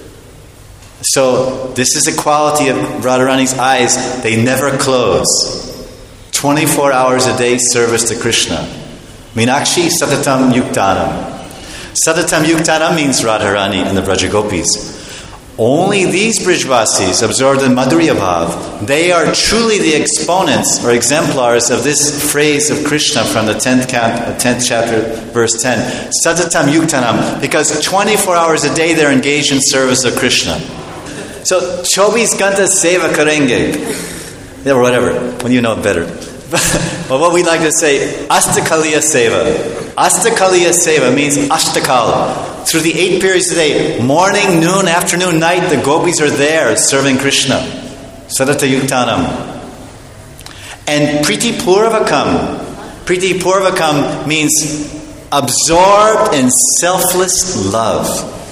So this is a quality of Radharani's eyes. They never close. twenty-four hours a day service to Krishna. Meenakshi Satatam Yuktanam. Satatam Yuktanam means Radharani and the Brajagopis. Only these Brijvasis, absorbed in Madhurya Bhav, they are truly the exponents or exemplars of this phrase of Krishna from the tenth, cap, tenth chapter, verse ten. Satatam Yuktanam, because twenty-four hours a day they're engaged in service of Krishna. So, Chobis Ganta Seva Karenge. Yeah, whatever, when you know better. But what we like to say, Astakaliya Seva. Astakaliya Seva means Ashtakal. Through the eight periods of the day, morning, noon, afternoon, night, the gopis are there serving Krishna. Sadata Yuktanam. And Priti Purvakam. Priti Purvakam means absorbed in selfless love.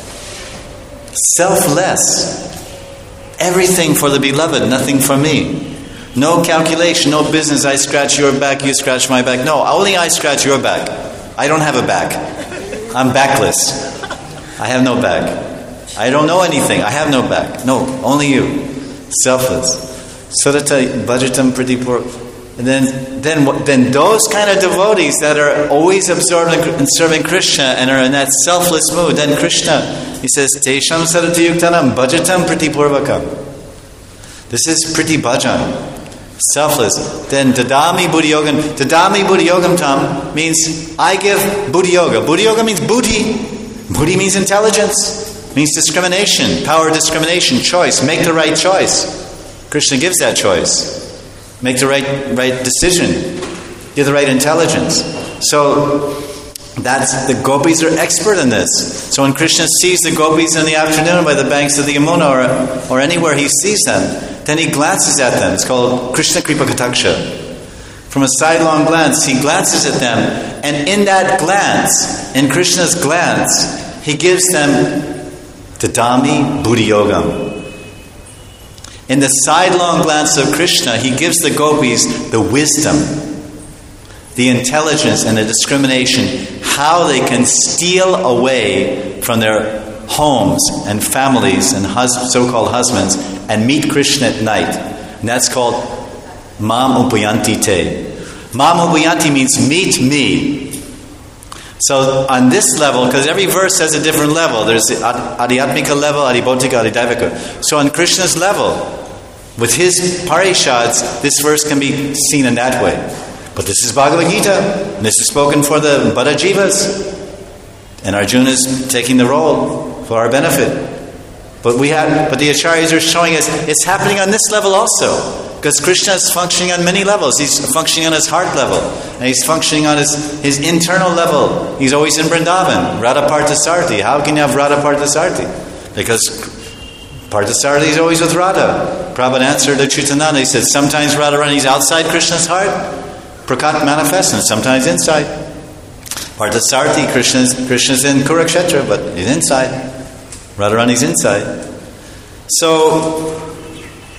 Selfless. Everything for the beloved, nothing for me. No calculation, no business. I scratch your back, you scratch my back. No, only I scratch your back. I don't have a back. I'm backless. I have no back. I don't know anything. I have no back. No, only you. Selfless. Sadata Bhajatam Priti Pur. And then, then, then those kind of devotees that are always absorbed in serving Krishna and are in that selfless mood, then Krishna, he says, Tesham Sadata Yuktanam Bhajatam Priti Purvakam. This is Priti Bhajan. Selfless. Then Dadami Buddhi Yogam. Dadami Buddhi Yogam Tam means I give Buddhi Yoga. Buddhi Yoga means Buddhi. Buddhi means intelligence. Means discrimination. Power of discrimination. Choice. Make the right choice. Krishna gives that choice. Make the right right decision. Give the right intelligence. So that's the gopis are expert in this. So when Krishna sees the gopis in the afternoon by the banks of the Yamuna or, or anywhere he sees them, then he glances at them. It's called Krishna Kripa Kataksha. From a sidelong glance, he glances at them. And in that glance, in Krishna's glance, he gives them Dadami Buddhi Yogam. In the sidelong glance of Krishna, he gives the gopis the wisdom, the intelligence and the discrimination, how they can steal away from their homes and families and hus- so-called husbands and meet Krishna at night. And that's called Mam Upayanti Te. Mam Upayanti means meet me. So on this level, because every verse has a different level. There's the Adhyatmika level, Adhibhautika, Adhidaivika. So on Krishna's level, with his parishads, this verse can be seen in that way. But this is Bhagavad Gita, and this is spoken for the Bada Jivas. And Arjuna is taking the role for our benefit. But we have, but the Acharyas are showing us it's happening on this level also. Because Krishna is functioning on many levels. He's functioning on his heart level. And he's functioning on his, his internal level. He's always in Vrindavan. Radha Parthasarthi. How can you have Radha Parthasarthi? Because Parthasarthi is always with Radha. Prabhupada answered to Chitananda. He said, sometimes Radharani is outside Krishna's heart. Prakat manifests, and sometimes inside. Parthasarthi, Krishna's, Krishna's in Kurukshetra, but he's inside. Radharani's inside. So,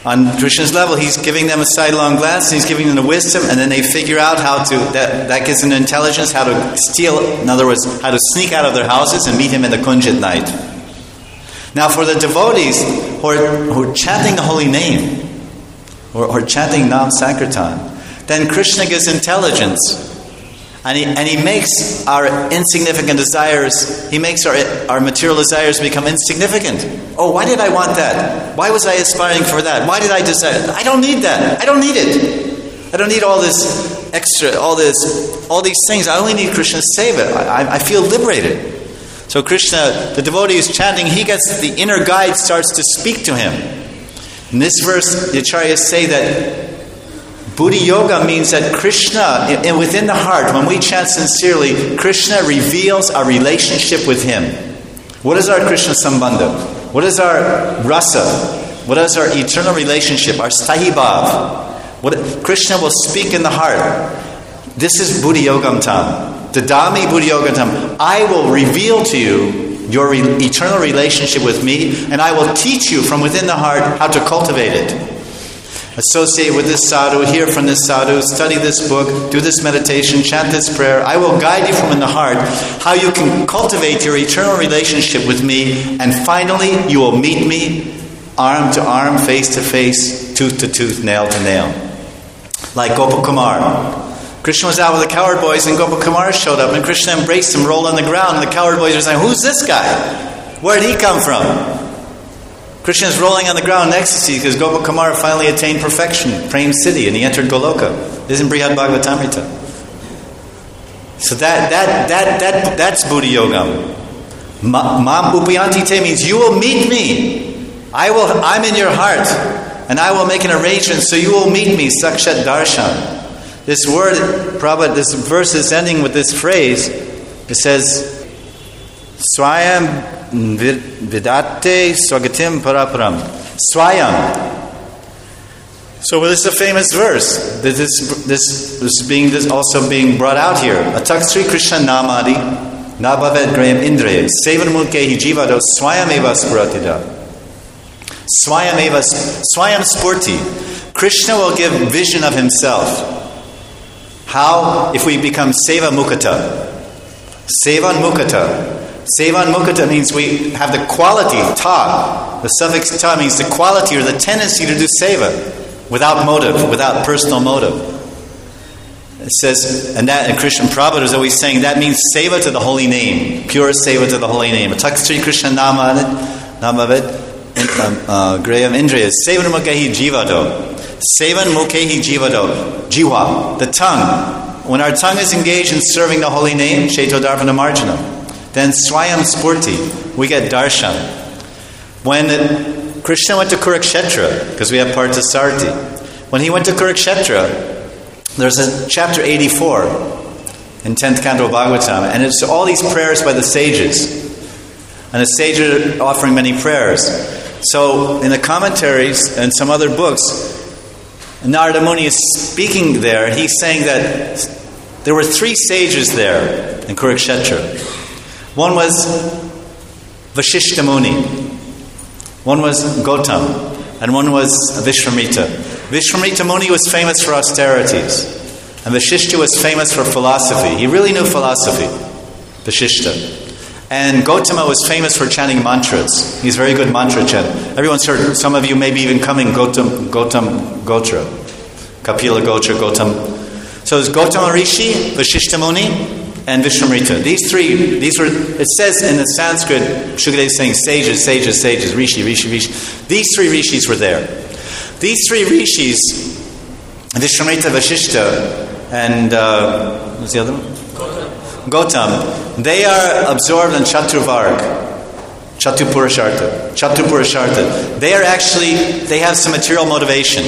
On Krishna's level, he's giving them a sidelong glance, and he's giving them the wisdom, and then they figure out how to, that, that gives them intelligence, how to steal, in other words, how to sneak out of their houses and meet him in the Kunj at night. Now for the devotees who are, who are chanting the holy name, or, or chanting Nam Sankirtan, then Krishna gives intelligence. And he, and he makes our insignificant desires, he makes our, our material desires become insignificant. Oh, why did I want that? Why was I aspiring for that? Why did I desire? I don't need that. I don't need it. I don't need all this extra, all this, all these things. I only need Krishna's seva. I, I feel liberated. So Krishna, the devotee is chanting, he gets, the inner guide starts to speak to him. In this verse, the acharyas say that Buddhi Yoga means that Krishna, in, within the heart, when we chant sincerely, Krishna reveals our relationship with him. What is our Krishna Sambandha? What is our rasa? What is our eternal relationship, our stahibhav? What Krishna will speak in the heart. This is Buddhi Yogam Tam. Dadami Buddhi Yogam Tam. I will reveal to you your re- eternal relationship with me, and I will teach you from within the heart how to cultivate it. Associate with this sadhu, hear from this sadhu, study this book, do this meditation, chant this prayer. I will guide you from in the heart how you can cultivate your eternal relationship with me, and finally you will meet me arm to arm, face to face, tooth to tooth, nail to nail. Like Gopakumar. Krishna was out with the cowherd boys and Gopakumar showed up and Krishna embraced him, rolled on the ground, and the cowherd boys are saying, who's this guy? Where did he come from? Krishna is rolling on the ground in ecstasy because Gopakumar finally attained perfection, Prem Siddhi, and he entered Goloka. This is in Brihad Bhagavatamrita. So that that that that that's Buddhi Yogam. Mam upayanti te means you will meet me. I will. I'm in your heart, and I will make an arrangement so you will meet me. Sakshat darshan. This word, Prabhupada, this verse is ending with this phrase. It says, Swayam Vidate Swagatim Paraparam. Swayam. So well, this is a famous verse. This this this is being this also being brought out here. Atak Sri Krishna Namadi Nabhavet Graham Indre Sevan Mulkehi Jivado Swayam Eva Spuratida. Swayam Eva Swayam Spurti. Krishna will give vision of himself. How? If we become Seva Mukata. Sevan Mukata. Sevan Mukata means we have the quality, ta. The suffix ta means the quality or the tendency to do seva without motive, without personal motive. It says, and that, and Krishna Prabhupada is always saying, that means seva to the holy name, pure seva to the holy name. Atak Sri Krishna Namavid, Namavid, Graham Indriya, Sevan Mukhehi Jivado. Sevan Mukhehi Jivado. Jiva, the tongue. When our tongue is engaged in serving the holy name, Cheto Darpana Marjana, then Swayam Spurti, we get darshan. When Krishna went to Kurukshetra, because we have Parthasarthi, when he went to Kurukshetra, there's a chapter eighty-four in tenth canto of Bhagavatam, and it's all these prayers by the sages. And the sages are offering many prayers. So in the commentaries and some other books, Narada Muni is speaking there. He's saying that there were three sages there in Kurukshetra. One was Vashishta Muni, one was Gautam, and one was Vishwamitra. Vishwamitra Muni was famous for austerities, and Vashishta was famous for philosophy. He really knew philosophy, Vashishta. And Gautama was famous for chanting mantras. He's a very good mantra chant. Everyone's heard, some of you maybe even coming Gautam, Gautam Gotra, Kapila Gotra, Gautam. So it's Gautama Rishi, Vashishta Muni, and Vishwamitra. These three, these were, it says in the Sanskrit, Shukadeva is saying sages, sages, sages, Rishi, Rishi, Rishi. These three Rishis were there. These three Rishis, Vishwamitra, Vashishta, and uh, what's the other one? Gautam, they are absorbed in Chaturvarg, Chatupurushartha, Chatupurushartha. They are actually, they have some material motivation.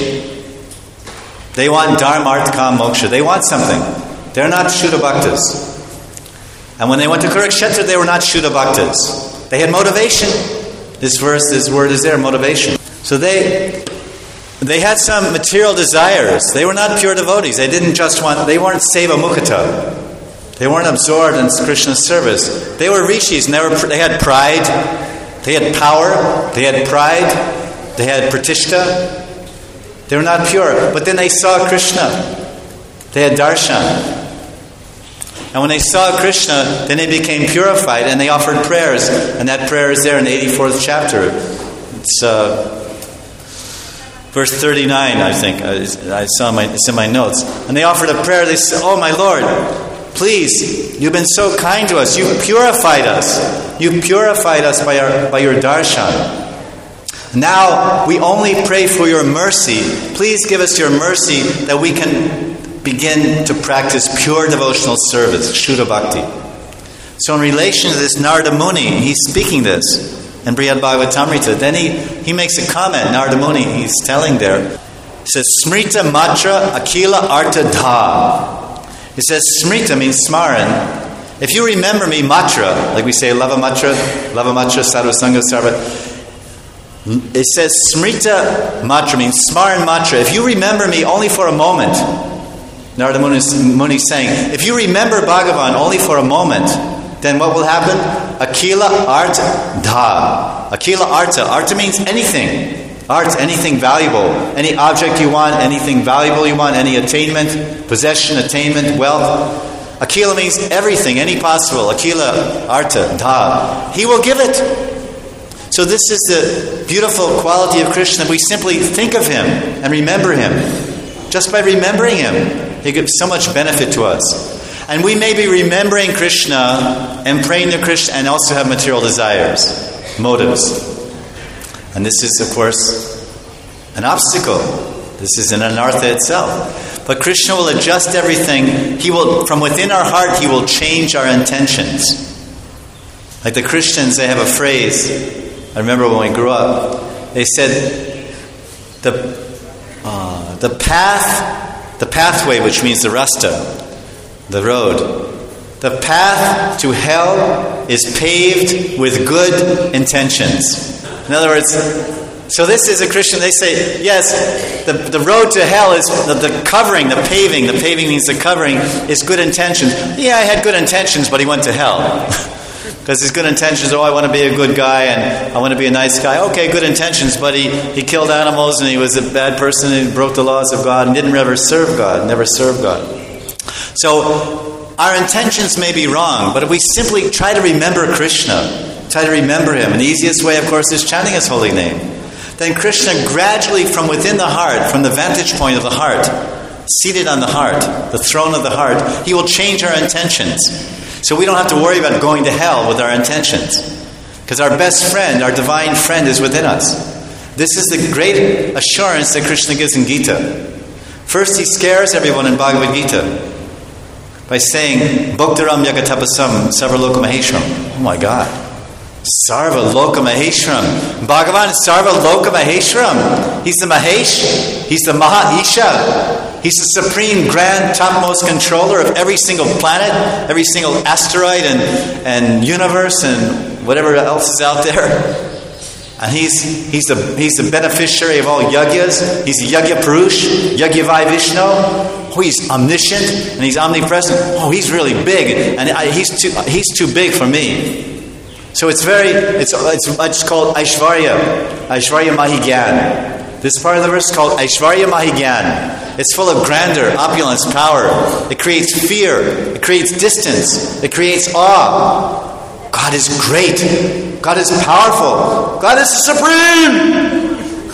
They want Dharma, Artha, Kama, Moksha. They want something. They're not Shuddha Bhaktas. And when they went to Kurukshetra, they were not Shuddha Bhaktas. They had motivation. This verse, this word is there, motivation. So they they had some material desires. They were not pure devotees. They didn't just want, they weren't Seva Mukata. They weren't absorbed in Krishna's service. They were rishis, and they, were, they had pride, they had power, they had pride, they had pratishta, They were not pure. But then they saw Krishna. They had darshan. And when they saw Krishna, then they became purified and they offered prayers. And that prayer is there in the eighty-fourth chapter. It's uh, verse thirty-nine, I think. I, I saw my, it's in my notes. And they offered a prayer. They said, "Oh, my Lord, please, you've been so kind to us. You've purified us. You've purified us by, our, by your darshan. Now we only pray for your mercy. Please give us your mercy that we can begin to practice pure devotional service, Shuddha Bhakti." So in relation to this, Narada Muni, he's speaking this in Brihad Bhagavatamrita. Then he, he makes a comment, Narada Muni, he's telling there. He says, "Smrita matra akila arta dha." He says, Smrita means smaran. If you remember me, matra, like we say, lava matra, lava matra, sadhu sangha sarva. It says, Smrita matra means smaran matra. If you remember me only for a moment, Narada Muni is saying, if you remember Bhagavan only for a moment, then what will happen? Akila arta dha. Akila arta. Arta means anything. Art, anything valuable. Any object you want, anything valuable you want, any attainment, possession, attainment, wealth. Akila means everything, any possible. Akila arta dha. He will give it. So this is the beautiful quality of Krishna. We simply think of him and remember him. Just by remembering him, he gives so much benefit to us. And we may be remembering Krishna and praying to Krishna and also have material desires, motives. And this is, of course, an obstacle. This is an anartha itself. But Krishna will adjust everything. He will, from within our heart, he will change our intentions. Like the Christians, they have a phrase. I remember when we grew up, they said, the uh, the path, the pathway, which means the rasta, the road, the path to hell is paved with good intentions. In other words, so this is a Christian, they say, yes, the, the road to hell is the, the covering, the paving, the paving means the covering, is good intentions. Yeah, I had good intentions, but he went to hell. Because his good intentions, oh, I want to be a good guy and I want to be a nice guy. Okay, good intentions, but he, he killed animals and he was a bad person and he broke the laws of God and didn't ever serve God, never served God. So our intentions may be wrong, but if we simply try to remember Krishna, try to remember him, and the easiest way, of course, is chanting his holy name, then Krishna gradually from within the heart, from the vantage point of the heart, seated on the heart, the throne of the heart, he will change our intentions. So we don't have to worry about going to hell with our intentions. Because our best friend, our divine friend is within us. This is the great assurance that Krishna gives in Gita. First he scares everyone in Bhagavad Gita by saying, Bhaktaram Yagatapasam Sarva Loka Maheshwaram. Oh my God. Sarva Loka Maheshwaram. Bhagavan is Sarva Loka Maheshwaram. He's the Mahesh. He's the Maha Isha. He's the supreme, grand, topmost controller of every single planet, every single asteroid and, and universe and whatever else is out there. And he's he's the he's the beneficiary of all yagyas. He's the Yagya Purush, Yagyavai Vishnu. Oh, he's omniscient and he's omnipresent. Oh, he's really big, and I, he's too he's too big for me. So it's very it's it's, it's called Aishvarya, Aishvarya Mahigyan. This part of the verse is called Aishvarya Mahigyan. It's full of grandeur, opulence, power. It creates fear. It creates distance. It creates awe. God is great. God is powerful. God is supreme.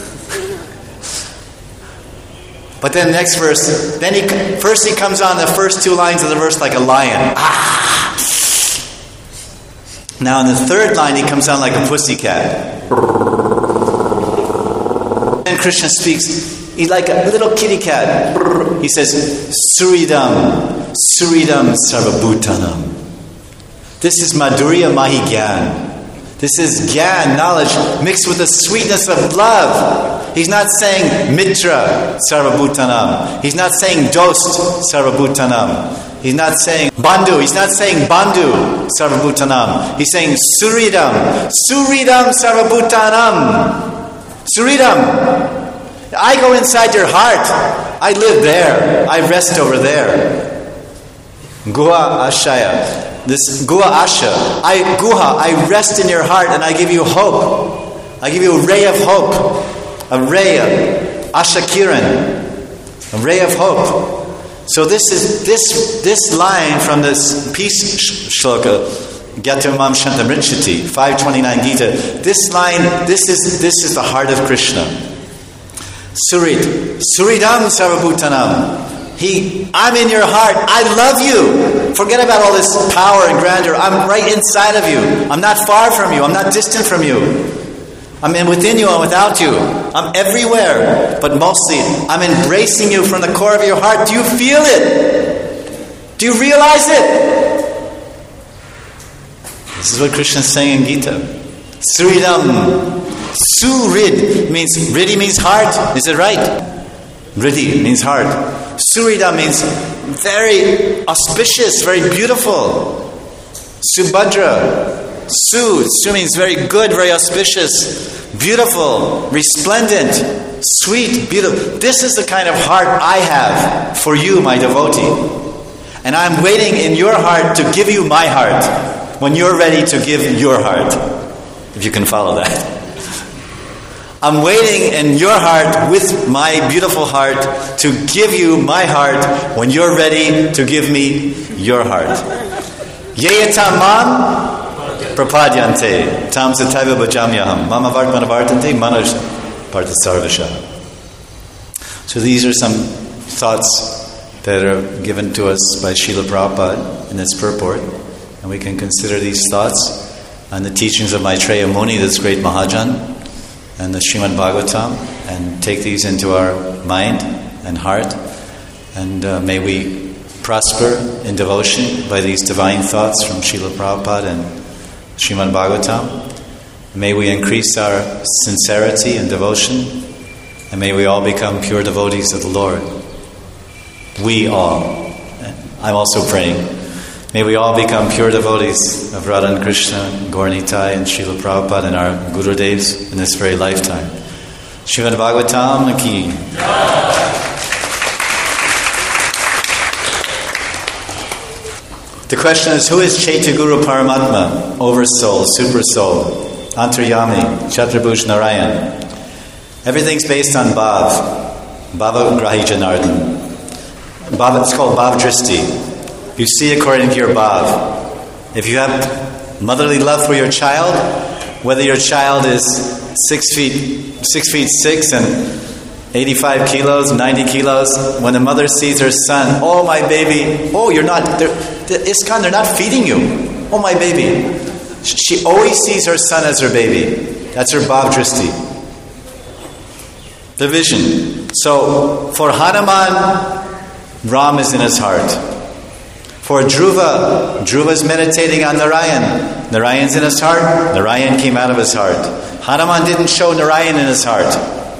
But then the next verse, then he first he comes on the first two lines of the verse like a lion. Ah! Now in the third line he comes on like a pussycat. Then Krishna speaks. He's like a little kitty cat. He says, Suridam, Suridam Sarvabhutanam. This is Madhurya Mahigyan. This is Gyan, knowledge, mixed with the sweetness of love. He's not saying Mitra Sarvabhutanam. He's not saying Dost Sarvabhutanam. He's not saying Bandhu. He's not saying Bandhu Sarvabhutanam. He's saying Suridam, Suridam Sarvabhutanam. Suridam. I go inside your heart. I live there. I rest over there. Guha Ashaya. This Guha Asha. I Guha, I rest in your heart and I give you hope. I give you a ray of hope. A ray of Asha Kiran, a ray of hope. So this is this this line from this peace shloka, Gyatamam Shantamritshati, five twenty-nine Gita. This line, this is this is the heart of Krishna. Surit, Suridam Sarvabhutanam. He, I'm in your heart. I love you. Forget about all this power and grandeur. I'm right inside of you. I'm not far from you. I'm not distant from you. I'm in within you and without you. I'm everywhere. But mostly, I'm embracing you from the core of your heart. Do you feel it? Do you realize it? This is what Krishna is saying in Gita. Suridam. Surid means, Riddhi means heart. Is it right? Riddhi means heart. Surida means very auspicious, very beautiful. Subhadra. Su. Su means very good, very auspicious, beautiful, resplendent, sweet, beautiful. This is the kind of heart I have for you, my devotee. And I'm waiting in your heart to give you my heart when you're ready to give your heart. If you can follow that. I'm waiting in your heart with my beautiful heart to give you my heart when you're ready to give me your heart. Yeyatam mam prapadyante tam sataiva bhajamyaham mama vartmana vartante manush partasarvasha. So these are some thoughts that are given to us by Srila Prabhupada in its purport, and we can consider these thoughts on the teachings of Maitreya Muni, this great Mahajan, and the Srimad Bhagavatam, and take these into our mind and heart, and uh, may we prosper in devotion by these divine thoughts from Srila Prabhupada and Srimad Bhagavatam. May we increase our sincerity and devotion, and may we all become pure devotees of the Lord. We all. I'm also praying. May we all become pure devotees of Radha and Krishna, Gaur Nitai, and Srila Prabhupada and our Gurudevs in this very lifetime. Srimad Bhagavatam ki. The question is, who is Chaitya Guru Paramatma, Oversoul, Supersoul, Antaryami, Chaturabhuj Narayan? Everything's based on Bhav, Bhava Grahi Janardhan. Bhav, it's called Bhav Dristi. You see according to your bhav. If you have motherly love for your child, whether your child is six feet, six feet six and eighty-five kilos, ninety kilos, when the mother sees her son, oh my baby, oh you're not, they're, the ISKCON, they're not feeding you. Oh my baby. She always sees her son as her baby. That's her bhav dristi. The vision. So for Hanuman, Ram is in his heart. For Dhruva, Dhruva is meditating on Narayan. Narayan's in his heart. Narayan came out of his heart. Hanuman didn't show Narayan in his heart.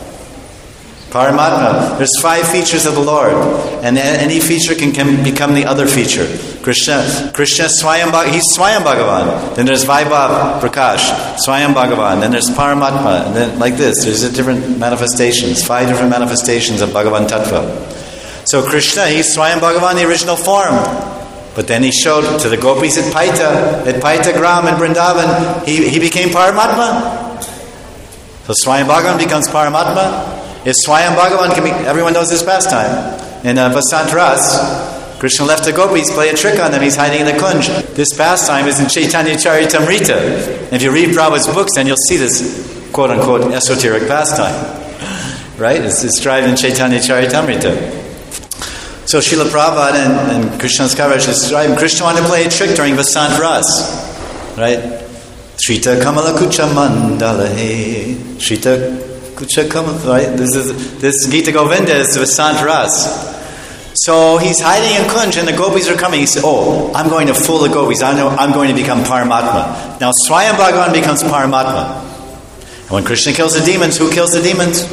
Paramatma. There's five features of the Lord, and any feature can, can become the other feature. Krishna, Krishna, Swayam, he's Swayam Bhagavan. Then there's Vaibhav Prakash, Swayam Bhagavan. Then there's Paramatma, and then like this. There's different manifestations, five different manifestations of Bhagavan Tattva. So Krishna, he's Swayam Bhagavan, the original form. But then he showed to the gopis at Paita, at Paita Gram in Vrindavan, he, he became Paramatma. So Swayam Bhagavan becomes Paramatma. If Swayam Bhagavan can be, everyone knows this pastime. In uh, Vasant Ras, Krishna left the gopis, play a trick on them, he's hiding in the kunj. This pastime is in Chaitanya Charitamrita. And if you read Prabhupada's books, then you'll see this quote-unquote esoteric pastime. Right? It's described in Chaitanya Charitamrita. So Srila Prabhupada and, and Krishna's Kaviraj describe Krishna wanted to play a trick during Vasant Ras. Right? Shrita Kamala Kucha Mandalahe. Shrita Kucha Kamala. Right? This is this Gita Govinda is Vasant Ras. So he's hiding in Kunj and the gopis are coming. He said, oh, I'm going to fool the gopis. I know I'm going to become Paramatma. Now Swayam Bhagavan becomes Paramatma. And when Krishna kills the demons, who kills the demons?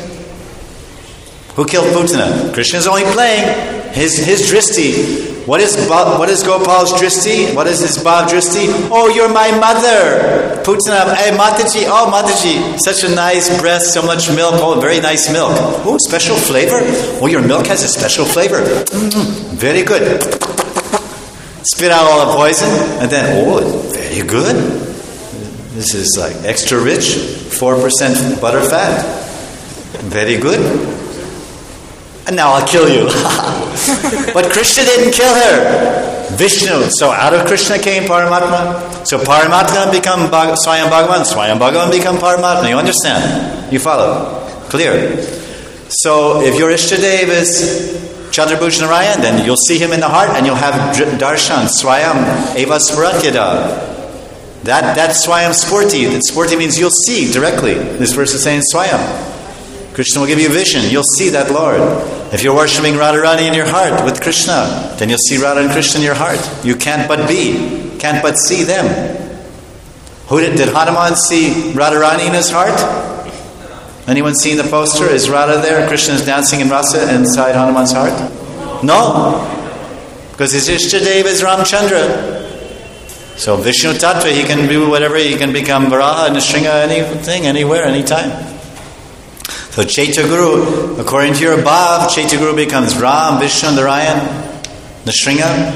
Who killed Putana? Krishna is only playing. His his dristi. What is what is Gopal's dristi? What is his bhav dristi? Oh, you're my mother. Putana, hey Mataji, oh Mataji, such a nice breast, so much milk. Oh, very nice milk. Oh, special flavor. Oh, your milk has a special flavor. Mm-hmm. Very good. Spit out all the poison, and then oh, very good. This is like extra rich, four percent butter fat. Very good. and now I'll kill you. But Krishna didn't kill her. Vishnu. So out of Krishna came Paramatma. So Paramatma become Bhag- Swayam Bhagavan. Swayam Bhagavan become Paramatma. You understand? You follow? Clear? So if your Ishtadev is Chandrabhuj Narayan, then you'll see him in the heart and you'll have darshan, swayam, eva spuratyada. That, that's swayam spurti. That spurti means you'll see directly. This verse is saying swayam. Krishna will give you vision. You'll see that Lord. If you're worshipping Radharani in your heart with Krishna, then you'll see Radha and Krishna in your heart. You can't but be, can't but see them. Who did, did Hanuman see Radharani in his heart? Anyone seen the poster? Is Radha there? Krishna is dancing in rasa inside Hanuman's heart? No. Because his Ishtadev is Ramchandra. So Vishnu Tattva, he can do whatever, he can become Varaha, Nrsinga, anything, anywhere, anytime. So Chaitya Guru, according to your bhav, Chaitya Guru becomes Ram, Vishnu, Narayan, Nrsinga.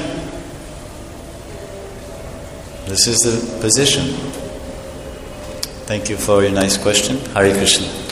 This is the position. Thank you for your nice question. Hare Krishna.